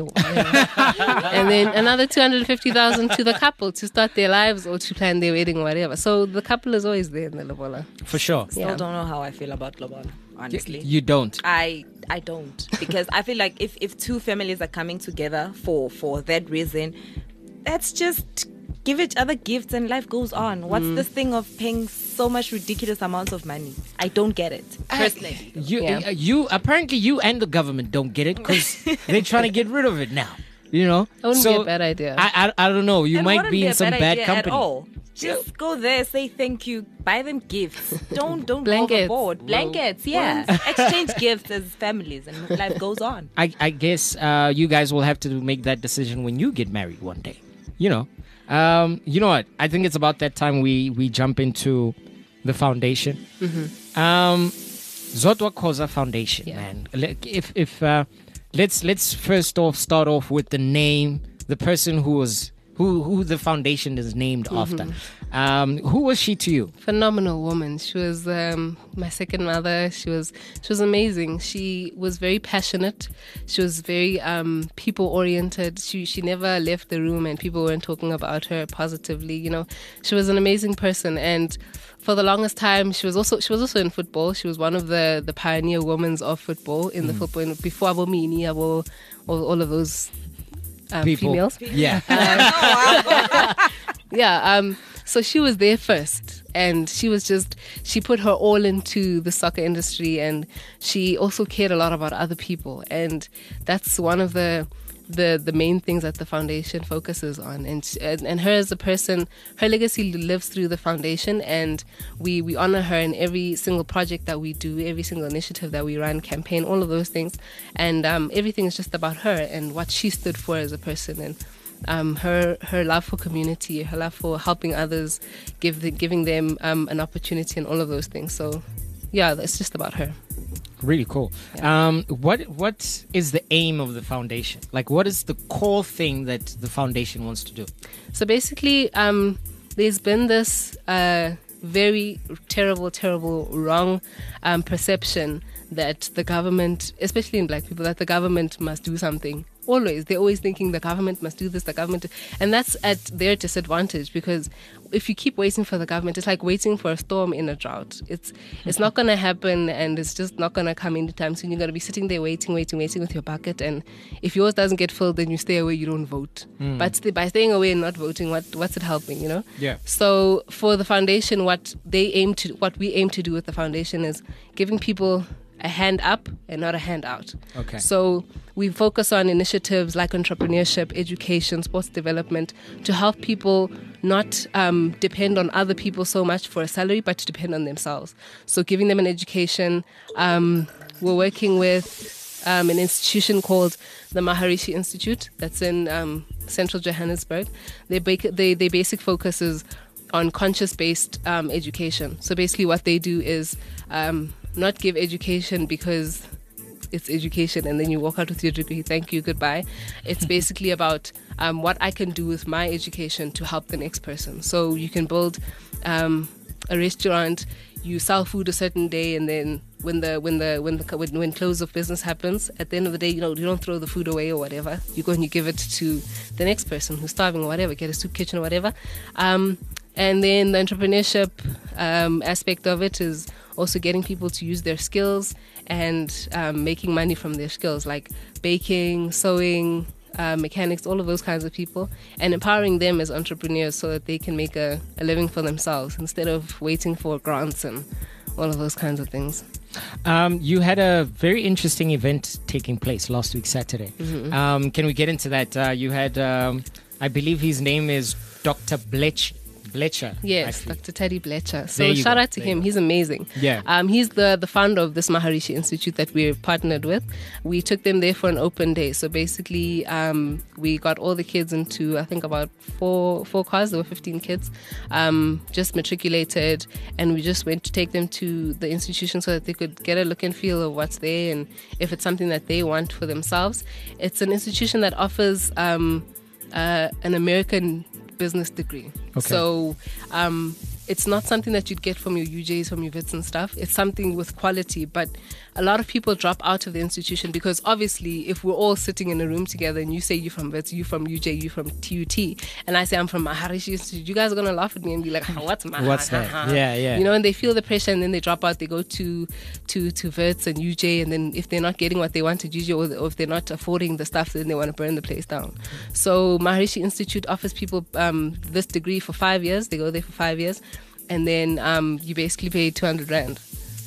S5: And then another two hundred fifty thousand to the couple to start their lives or to plan their wedding or whatever. So the couple is always there in the lobola.
S2: For sure.
S3: Still
S5: Yeah.
S3: don't know how I feel about lobola, honestly.
S2: You don't.
S3: I I don't, because I feel like if, if two families are coming together for for that reason, that's just give each other gifts and life goes on. What's
S2: Mm.
S3: this thing of paying so much ridiculous amounts of money? I don't get it personally.
S2: You,
S5: Yeah.
S2: uh, you apparently you and the government don't get it because they're trying to get rid of it now. You know,
S5: That wouldn't
S2: so
S5: be a bad idea.
S2: I, I I don't know. You
S3: It
S2: might
S3: wouldn't
S2: be in
S3: a
S2: some bad,
S3: idea
S2: company.
S3: at all. Just go there, say thank you, buy them gifts. Don't don't
S5: Blankets.
S3: go overboard. Blankets, yeah. Exchange gifts as families, and life goes on.
S2: I, I guess uh, you guys will have to make that decision when you get married one day. You know, um, you know what? I think it's about that time we we jump into the foundation.
S5: Mm-hmm.
S2: Um, Zodwa Khoza Foundation,
S5: Yeah.
S2: man. Le- If if uh, let's let's first off start off with the name, the person who was who who the foundation is named
S5: Mm-hmm.
S2: after. Um, who was she to you?
S5: Phenomenal woman. She was um, my second mother. She was she was amazing. She was very passionate. She was very um, people oriented. She she never left the room and people weren't talking about her positively. You know, she was an amazing person. And for the longest time, she was also she was also in football. She was one of the the pioneer women of football in the football before Abomini, Abo, all, all of those um,
S2: People.
S5: females.
S2: Yeah.
S5: Yeah, um, so she was there first, and she was just she put her all into the soccer industry, and she also cared a lot about other people, and that's one of the the the main things that the foundation focuses on. And sh- and, and her as a person, her legacy lives through the foundation, and we we honor her in every single project that we do, every single initiative that we run, campaign, all of those things, and um, everything is just about her and what she stood for as a person. And Um, her her love for community, her love for helping others, give the, giving them um, an opportunity, and all of those things. So, yeah, it's just about her.
S2: Really cool. Um, what what is the aim of the foundation? Like, what is the core thing that the foundation wants to do?
S5: So basically, um, there's been this uh, very terrible, terrible, wrong um, perception that the government, especially in black people, that the government must do something. Always, they're always thinking the government must do this, the government, and that's at their disadvantage, because if you keep waiting for the government, it's like waiting for a storm in a drought. It's it's not going to happen, and it's just not going to come anytime soon. You're going to be sitting there waiting, waiting, waiting with your bucket, and if yours doesn't get filled, then you stay away, you don't vote. But st- by staying away and not voting, what what's it helping? You know?
S2: Yeah.
S5: So for the foundation, what they aim to, what we aim to do with the foundation is giving people a hand up and not a hand out.
S2: Okay.
S5: So we focus on initiatives like entrepreneurship, education, sports development to help people not um, depend on other people so much for a salary, but to depend on themselves. So giving them an education. Um, we're working with um, an institution called the Maharishi Institute that's in um, central Johannesburg. They, ba- they, their basic focus is on conscious-based um, education. So basically what they do is um, not give education because it's education and then you walk out with your degree, thank you, goodbye. It's basically about um, what I can do with my education to help the next person. So you can build um, a restaurant, you sell food a certain day, and then when the when the when the when, when close of business happens, at the end of the day, you know, you don't throw the food away or whatever. You go and you give it to the next person who's starving or whatever, get a soup kitchen or whatever. Um, and then the entrepreneurship um, aspect of it is also getting people to use their skills and um, making money from their skills, like baking, sewing, uh, mechanics, all of those kinds of people, and empowering them as entrepreneurs so that they can make a, a living for themselves instead of waiting for grants and all of those kinds of things.
S2: Um, you had a very interesting event taking place last week, Saturday.
S5: Mm-hmm.
S2: Um, can we get into that? Uh, you had, um, I believe his name is Doctor Blech. Blecher.
S5: Yes,
S2: actually.
S5: Doctor Teddy Blecher. So
S2: There you
S5: shout
S2: go.
S5: out to
S2: There
S5: him.
S2: you go.
S5: He's amazing.
S2: Yeah.
S5: Um, he's the, the founder of this Maharishi Institute that we're partnered with. We took them there for an open day. So basically, um, we got all the kids into, I think, about four four cars. There were fifteen kids, um, just matriculated. And we just went to take them to the institution so that they could get a look and feel of what's there and if it's something that they want for themselves. It's an institution that offers um, uh, an American business degree.
S2: Okay.
S5: So um, it's not something that you'd get from your U Js, from your V I Ts and stuff. It's something with quality. But a lot of people drop out of the institution because obviously if we're all sitting in a room together and you say you're from V I T S, you from U J, you from T U T, and I say I'm from Maharishi Institute, you guys are going to laugh at me and be like, what's Maharishi?
S2: What's that? Yeah, yeah.
S5: You know, and they feel the pressure and then they drop out. They go to to, to V I T S and U J, and then if they're not getting what they want at U J or, or if they're not affording the stuff, then they want to burn the place down. So Maharishi Institute offers people um, this degree for five years. They go there for five years. And then um, you basically pay two hundred rand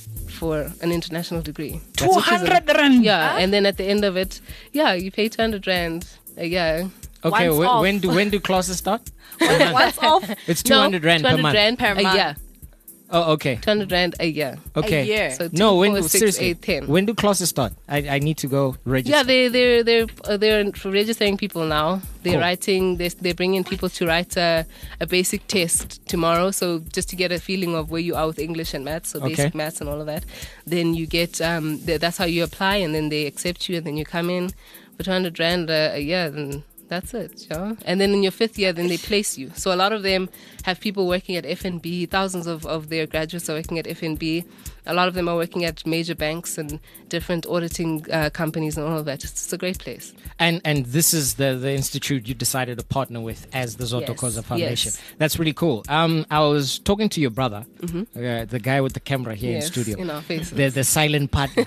S5: for an international degree.
S4: two hundred rand.
S5: Yeah, and then at the end of it, yeah, you pay two hundred rand a year.
S2: Okay,
S3: Once
S2: wh-
S3: off.
S2: when do when do classes start?
S3: Once off
S2: It's two hundred rand per month.
S5: rand
S3: Per
S5: a
S3: month.
S5: year.
S2: Oh, okay.
S5: two hundred rand a year.
S2: Okay.
S3: a year.
S5: So two,
S2: No, when
S5: four,
S2: do
S5: six,
S2: seriously?
S5: eight, ten.
S2: When do classes start? I, I need to go register.
S5: Yeah, they they're they're uh, they're registering people now. They're
S2: Cool.
S5: writing. They're, they're bringing people to write a, a basic test tomorrow. So just to get a feeling of where you are with English and maths, so
S2: Okay.
S5: basic maths and all of that. Then you get um th- that's how you apply, and then they accept you, and then you come in for two hundred rand a, a year. And that's it, yeah. And then in your fifth year, then they place you. So a lot of them have people working at F N B. Thousands of, of their graduates are working at F N B. A lot of them are working at major banks and different auditing uh, companies and all of that. It's, it's a great place.
S2: And and this is the, the institute you decided to partner with as the Zoto
S5: Yes,
S2: Koza Foundation.
S5: yes.
S2: That's really cool. Um, I was talking to your brother, uh, the guy with the camera here
S5: Yes,
S2: in studio.
S5: in our faces.
S2: The the silent partner.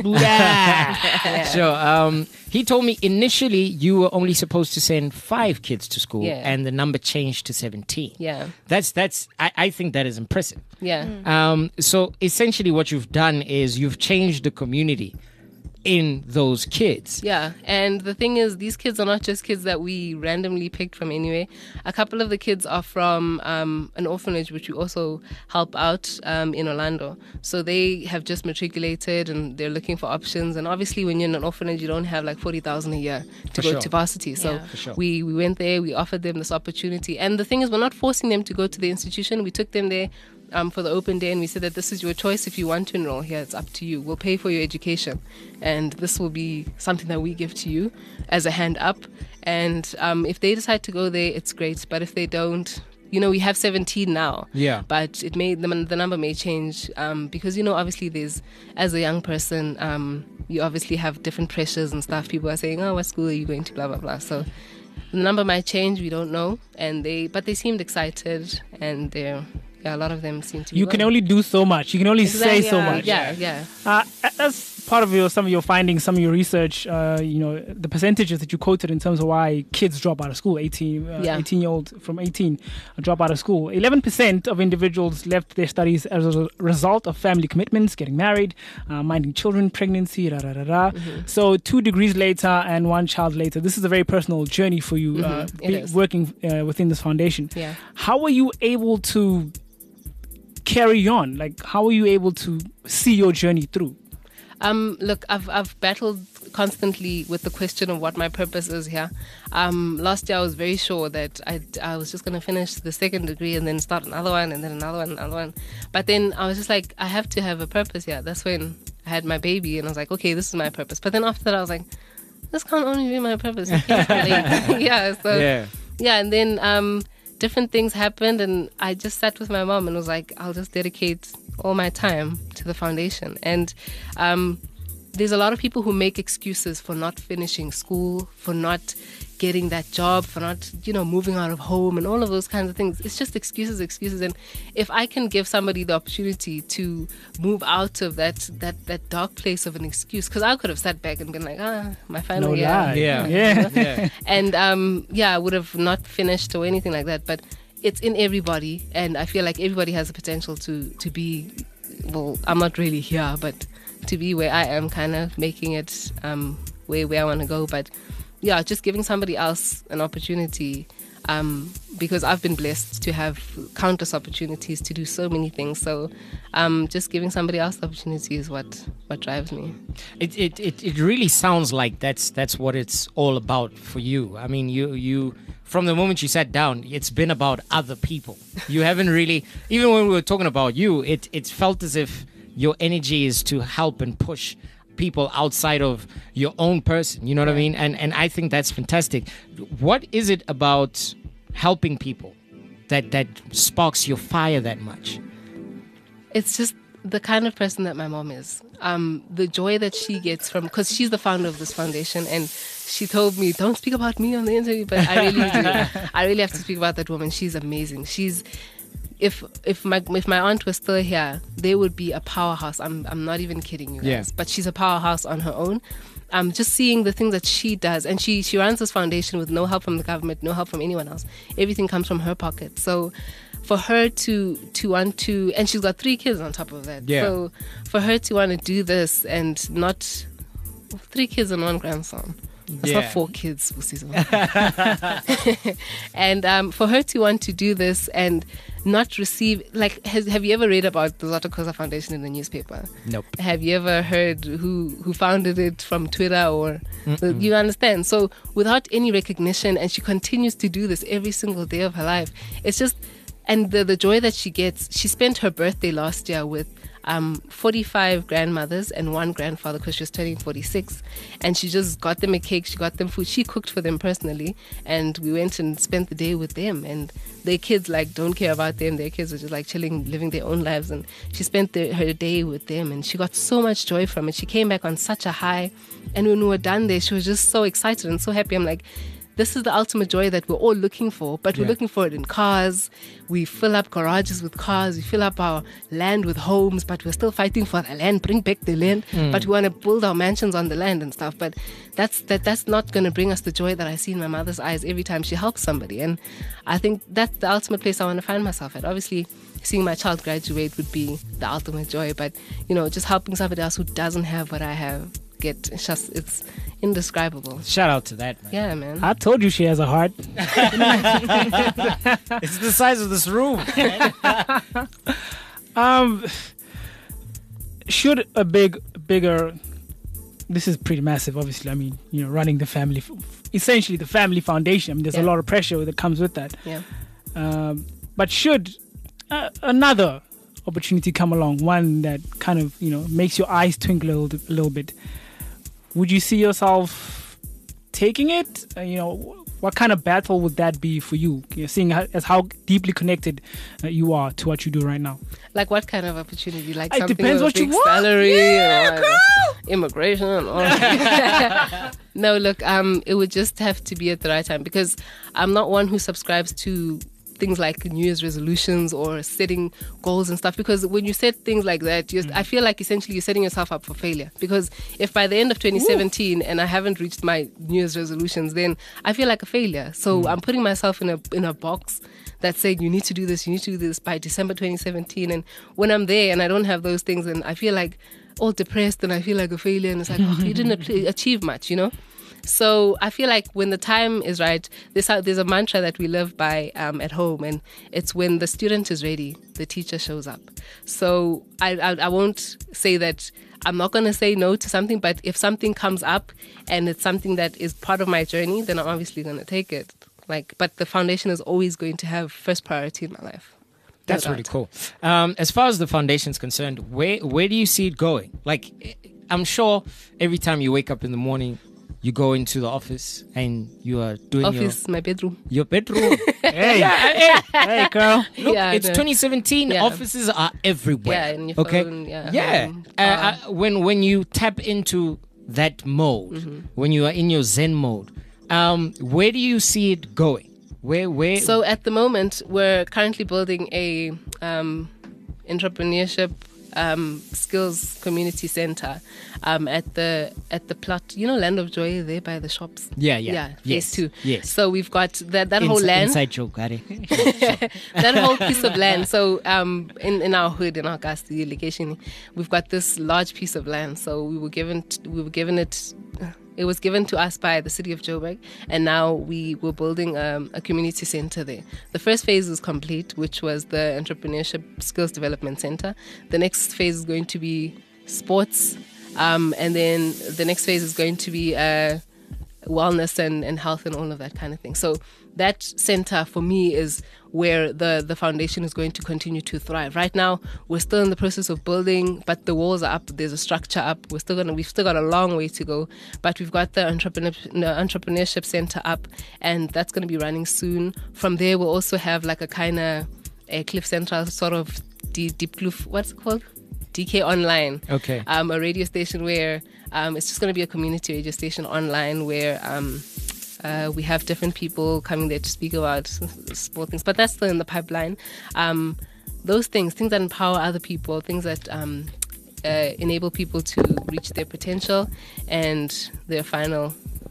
S2: yeah. So um, he told me initially you were only supposed to send five kids to school,
S5: Yeah.
S2: and the number changed to seventeen.
S5: Yeah,
S2: That's that's. I, I think that is impressive.
S5: yeah.
S2: Um, so essentially, what you've done is you've changed the community in those kids.
S5: Yeah, and the thing is, these kids are not just kids that we randomly picked from anywhere. A couple of the kids are from um, an orphanage, which we also help out um, in Orlando. So they have just matriculated and they're looking for options. And obviously, when you're in an orphanage, you don't have like forty thousand a year to
S2: For
S5: go
S2: sure.
S5: to varsity. So
S3: Yeah.
S2: For sure.
S5: we, we went there, we offered them this opportunity. And the thing is, we're not forcing them to go to the institution. We took them there um, for the open day and we said that this is your choice. If you want to enroll here, it's up to you. We'll pay for your education. And this will be something that we give to you as a hand up. And um, if they decide to go there, it's great. But if they don't, you know, we have seventeen now.
S2: Yeah.
S5: But it may the, the number may change um, because, you know, obviously there's, as a young person, um, you obviously have different pressures and stuff. People are saying, oh, what school are you going to, blah, blah, blah. So the number might change. We don't know. And they, but they seemed excited and they're, yeah, a lot of them seem to be
S4: You can
S5: well.
S4: only do so much. You can only say so
S3: Yeah.
S4: much.
S5: Yeah, yeah.
S4: Uh, that's part of your some of your findings, some of your research. Uh, you know, the percentages that you quoted in terms of why kids drop out of school. eighteen, uh,
S5: Yeah.
S4: eighteen year olds from eighteen drop out of school. eleven percent of individuals left their studies as a result of family commitments, getting married, uh, minding children, pregnancy, da da da da.
S5: Mm-hmm.
S4: So two degrees later and one child later. This is a very personal journey for you, uh,
S5: Mhm, it
S4: be-
S5: is.
S4: working uh, within this foundation.
S5: Yeah.
S4: How were you able to carry on? Like, how were you able to see your journey through?
S5: Um, look, I've I've battled constantly with the question of what my purpose is here. Um, last year I was very sure that I I was just going to finish the second degree and then start another one and then another one, another one. But then I was just like, I have to have a purpose here. That's when I had my baby and I was like, okay, this is my purpose. But then after that I was like, this can't only be my purpose. It can't relate. yeah. So
S2: Yeah.
S5: yeah, and then um, different things happened, and I just sat with my mom and was like, I'll just dedicate all my time to the foundation. And um, there's a lot of people who make excuses for not finishing school, for not getting that job, for not, you know, moving out of home and all of those kinds of things. It's just excuses, excuses. And if I can give somebody the opportunity to move out of that that, that dark place of an excuse, because I could have sat back and been like, ah, my final
S4: No
S5: year.
S4: lie.
S2: Yeah.
S4: Yeah.
S2: Yeah.
S5: And um, yeah, I would have not finished or anything like that. But it's in everybody, and I feel like everybody has the potential to to be. Well, I'm not really here, but to be where I am, kind of making it um, where where I want to go. But yeah, just giving somebody else an opportunity. Um, because I've been blessed to have countless opportunities to do so many things. So um, just giving somebody else the opportunity is what, what drives me.
S2: It, it it it really sounds like that's that's what it's all about for you. I mean, you you from the moment you sat down, it's been about other people. You haven't really, even when we were talking about you, it it felt as if your energy is to help and push people outside of your own person. You know what I mean? And and I think that's fantastic. What is it about helping people that that sparks your fire that much?
S5: It's just the kind of person that my mom is. Um, the joy that she gets from, because she's the founder of this foundation, and she told me, don't speak about me on the interview, but I really do. I really have to speak about that woman. She's amazing. She's, if if my if my aunt was still here, they would be a powerhouse. I'm I'm not even kidding you guys.
S2: Yeah.
S5: But she's a powerhouse on her own. Um, just seeing the things that she does, and she she runs this foundation with no help from the government, no help from anyone else. Everything comes from her pocket. So for her to to want to, and she's got three kids on top of that.
S2: Yeah.
S5: So for her to want to do this and not three kids and one grandson. That's
S2: Yeah.
S5: not four kids, Busiso. And um, for her to want to do this and not receive, like, has, have you ever read about the Zotto Khoza Foundation in the newspaper?
S2: Nope.
S5: Have you ever heard who who founded it from Twitter or you understand? So without any recognition, and she continues to do this every single day of her life. It's just, and the the joy that she gets. She spent her birthday last year with um forty-five grandmothers and one grandfather because she was turning forty-six, and she just got them a cake, she got them food, she cooked for them personally, and we went and spent the day with them. And their kids like don't care about them, their kids were just like chilling, living their own lives, and she spent the, her day with them, and she got so much joy from it. She came back on such a high, and when we were done there, she was just so excited and so happy. I'm like, this is the ultimate joy that we're all looking for, but we're
S2: Yeah.
S5: looking for it in cars. We fill up garages with cars. We fill up our land with homes, but we're still fighting for the land. Bring back the land, but we want to build our mansions on the land and stuff. But that's that. That's not going to bring us the joy that I see in my mother's eyes every time she helps somebody. And I think that's the ultimate place I want to find myself at. Obviously, seeing my child graduate would be the ultimate joy, but you know, just helping somebody else who doesn't have what I have, get it's just it's indescribable.
S2: Shout out to that, man.
S5: Yeah, man.
S4: I told you she has a heart.
S2: It's the size of this room.
S4: Um, should a big, bigger, this is pretty massive, obviously. I mean, you know, running the family, essentially the family foundation. I mean, there's a
S5: Yeah.
S4: lot of pressure that comes with that.
S5: Yeah.
S4: Um, but should uh, another opportunity come along, one that kind of, you know, makes your eyes twinkle a little, a little bit, would you see yourself taking it? Uh, you know, what kind of battle would that be for you? You're seeing how, as how deeply connected uh, you are to what you do right now.
S5: Like what kind of opportunity? Like
S4: It
S5: something
S4: depends
S5: with
S4: what
S5: a
S4: you
S5: big
S4: want.
S5: salary
S4: Yeah,
S5: or
S4: girl.
S5: immigration or no, look, um, it would just have to be at the right time, because I'm not one who subscribes to things like New Year's resolutions or setting goals and stuff, because when you set things like that, you're, I feel like essentially you're setting yourself up for failure. Because if by the end of twenty seventeen and I haven't reached my New Year's resolutions, then I feel like a failure. So I'm putting myself in a in a box that's saying you need to do this, you need to do this by December twenty seventeen. And when I'm there and I don't have those things, and I feel like all depressed and I feel like a failure, and it's like, oh, you didn't ap- achieve much, you know? So I feel like when the time is right, there's a, there's a mantra that we live by um, at home, and it's when the student is ready, the teacher shows up. So I I, I won't say that I'm not going to say no to something, but if something comes up and it's something that is part of my journey, then I'm obviously going to take it. Like, but the foundation is always going to have first priority in my life. No
S2: That's
S5: doubt.
S2: really cool. Um, as far as the foundation's concerned, where where do you see it going? Like, I'm sure every time you wake up in the morning, you go into the office and you are doing
S5: Office, my bedroom.
S2: your your bedroom.
S4: Hey,
S2: Yeah, hey,
S4: hey, girl.
S2: look,
S5: Yeah,
S2: it's
S5: no.
S2: twenty seventeen.
S5: Yeah.
S2: Offices are everywhere.
S5: Yeah, and your
S2: okay.
S5: phone, yeah,
S2: yeah.
S5: home,
S2: Uh,
S5: car.
S2: uh, when when you tap into that mode,
S5: Mm-hmm.
S2: when you are in your Zen mode, um, where do you see it going? Where where?
S5: So at the moment, we're currently building a um, entrepreneurship um, skills community center um, at the at the plot. You know, Land of Joy there by the shops.
S2: Yeah, yeah.
S5: yeah.
S2: Yes,
S5: Phase two.
S2: yes.
S5: So we've got that that whole
S2: Inside-
S5: land.
S2: inside joke, got it.
S5: That whole piece of land. So um, in, in our hood, in our Gasti location, we've got this large piece of land. So we were given t- we were given it. It was given to us by the city of Joburg, and now we were building um, a community center there. The first phase is complete, which was the entrepreneurship skills development center. The next phase is going to be sports, um, and then the next phase is going to be uh, wellness and, and health and all of that kind of thing. So that center for me is where the, the foundation is going to continue to thrive. Right now, we're still in the process of building, but the walls are up. There's a structure up. We're still gonna we've still got a long way to go, but we've got the entrepreneur, no, entrepreneurship center up, and that's going to be running soon. From there, we'll also have like a kind of a Cliff Central sort of D, deep Cliff. What's it called? D K Online.
S2: Okay.
S5: Um, a radio station where um, it's just going to be a community radio station online where um, uh, we have different people coming there to speak about sport things. But that's still in the pipeline. Um, those things, things that empower other people, things that um, uh, enable people to reach their potential and their final.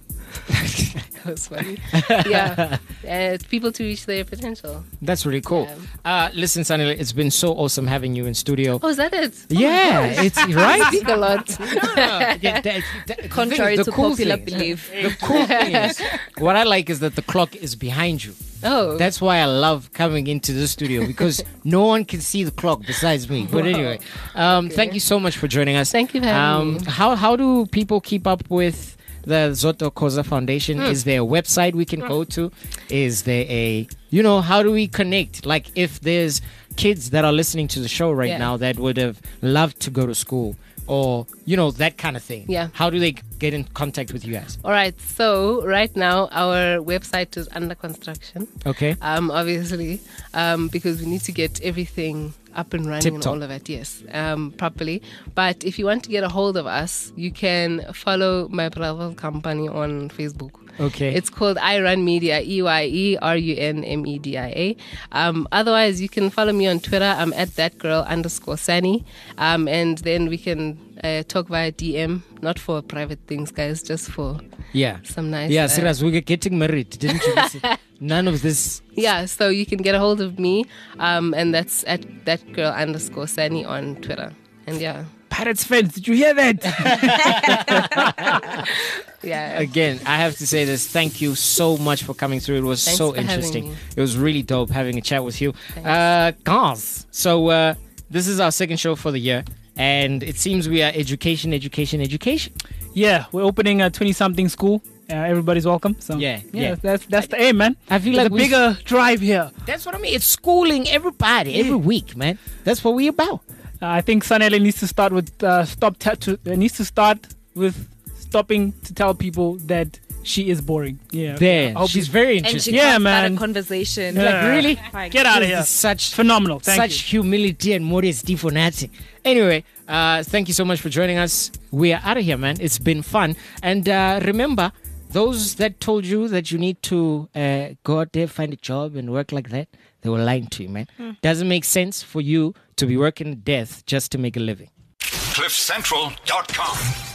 S5: That was funny. Yeah, uh, people to reach their potential.
S2: That's really cool. Uh, listen, Sanile, it's been so awesome having you in studio.
S5: Oh, is that it?
S2: Yeah, it's
S5: I
S2: right.
S5: speak a lot.
S2: Yeah, that- that- the thing
S3: Contrary
S2: is, the
S3: to
S2: cool
S3: popular
S2: thing-
S3: belief.
S2: The cool thing is, what I like is that the clock is behind you.
S5: Oh,
S2: That's why I love coming into the studio because no one can see the clock besides me. But anyway, um, thank you so much for joining us.
S5: Thank you for having
S2: um,
S5: me.
S2: How how do people keep up with the Zoto Koza Foundation?
S5: Hmm.
S2: Is there a website we can go to? Is there a you know how do we connect? Like if there's kids that are listening to the show right
S5: Yeah.
S2: now that would have loved to go to school or you know that kind of thing.
S5: Yeah.
S2: How do they get in contact with you guys?
S5: all right. So right now our website is under construction.
S2: Okay.
S5: Um, obviously, um, because we need to get everything up and running and
S2: Tip-top.
S5: all of it, yes, um, properly. But if you want to get a hold of us, you can follow my brother company on Facebook.
S2: Okay.
S5: It's called I Run Media, E Y E R U N M E D I A. Um, otherwise, you can follow me on Twitter. I'm at that girl underscore Sani. Um, and then we can uh, talk via D M, not for private things, guys, just for
S2: Yeah.
S5: some nice.
S2: Yeah,
S5: uh,
S2: serious. We were getting married, didn't you? Listen? None of this.
S5: Yeah, so you can get a hold of me, um, and that's at that girl underscore Sani on Twitter. And yeah,
S4: Pirates fans, did you hear that?
S5: yeah.
S2: Again, I have to say this. Thank you so much for coming through. It was
S5: Thanks
S2: so
S5: for having
S2: interesting.
S5: me.
S2: It was really dope having a chat with you. Uh, guys, so uh, this is our second show for the year, and it seems we are education, education, education.
S4: Yeah, we're opening a twenty-something school. Uh, everybody's welcome. So
S2: Yeah, yeah.
S4: that's that's the aim, man.
S2: I feel
S4: There's
S2: like
S4: a
S2: we-
S4: bigger drive here.
S2: That's what I mean. It's schooling everybody every week, man. That's what we about.
S4: Uh, I think Sanele needs to start with uh, stop. Ta- to, uh, needs to start with stopping to tell people that she is boring. Yeah,
S2: There,
S4: I hope
S2: she's
S4: you-
S2: very
S3: And she
S2: interesting.
S4: Yeah,
S3: can't start
S4: man.
S3: a conversation.
S4: Yeah.
S3: Like, really?
S4: Get out of
S2: This
S4: here.
S2: is such
S4: Phenomenal. Thank
S2: such
S4: you.
S2: humility and modesty for nothing. Anyway, uh, thank you so much for joining us. We are out of here, man. It's been fun. And uh, remember, those that told you that you need to uh, go out there, find a job, and work like that, they were lying to you, man. Doesn't make sense for you to be working to death just to make a living.
S1: cliff central dot com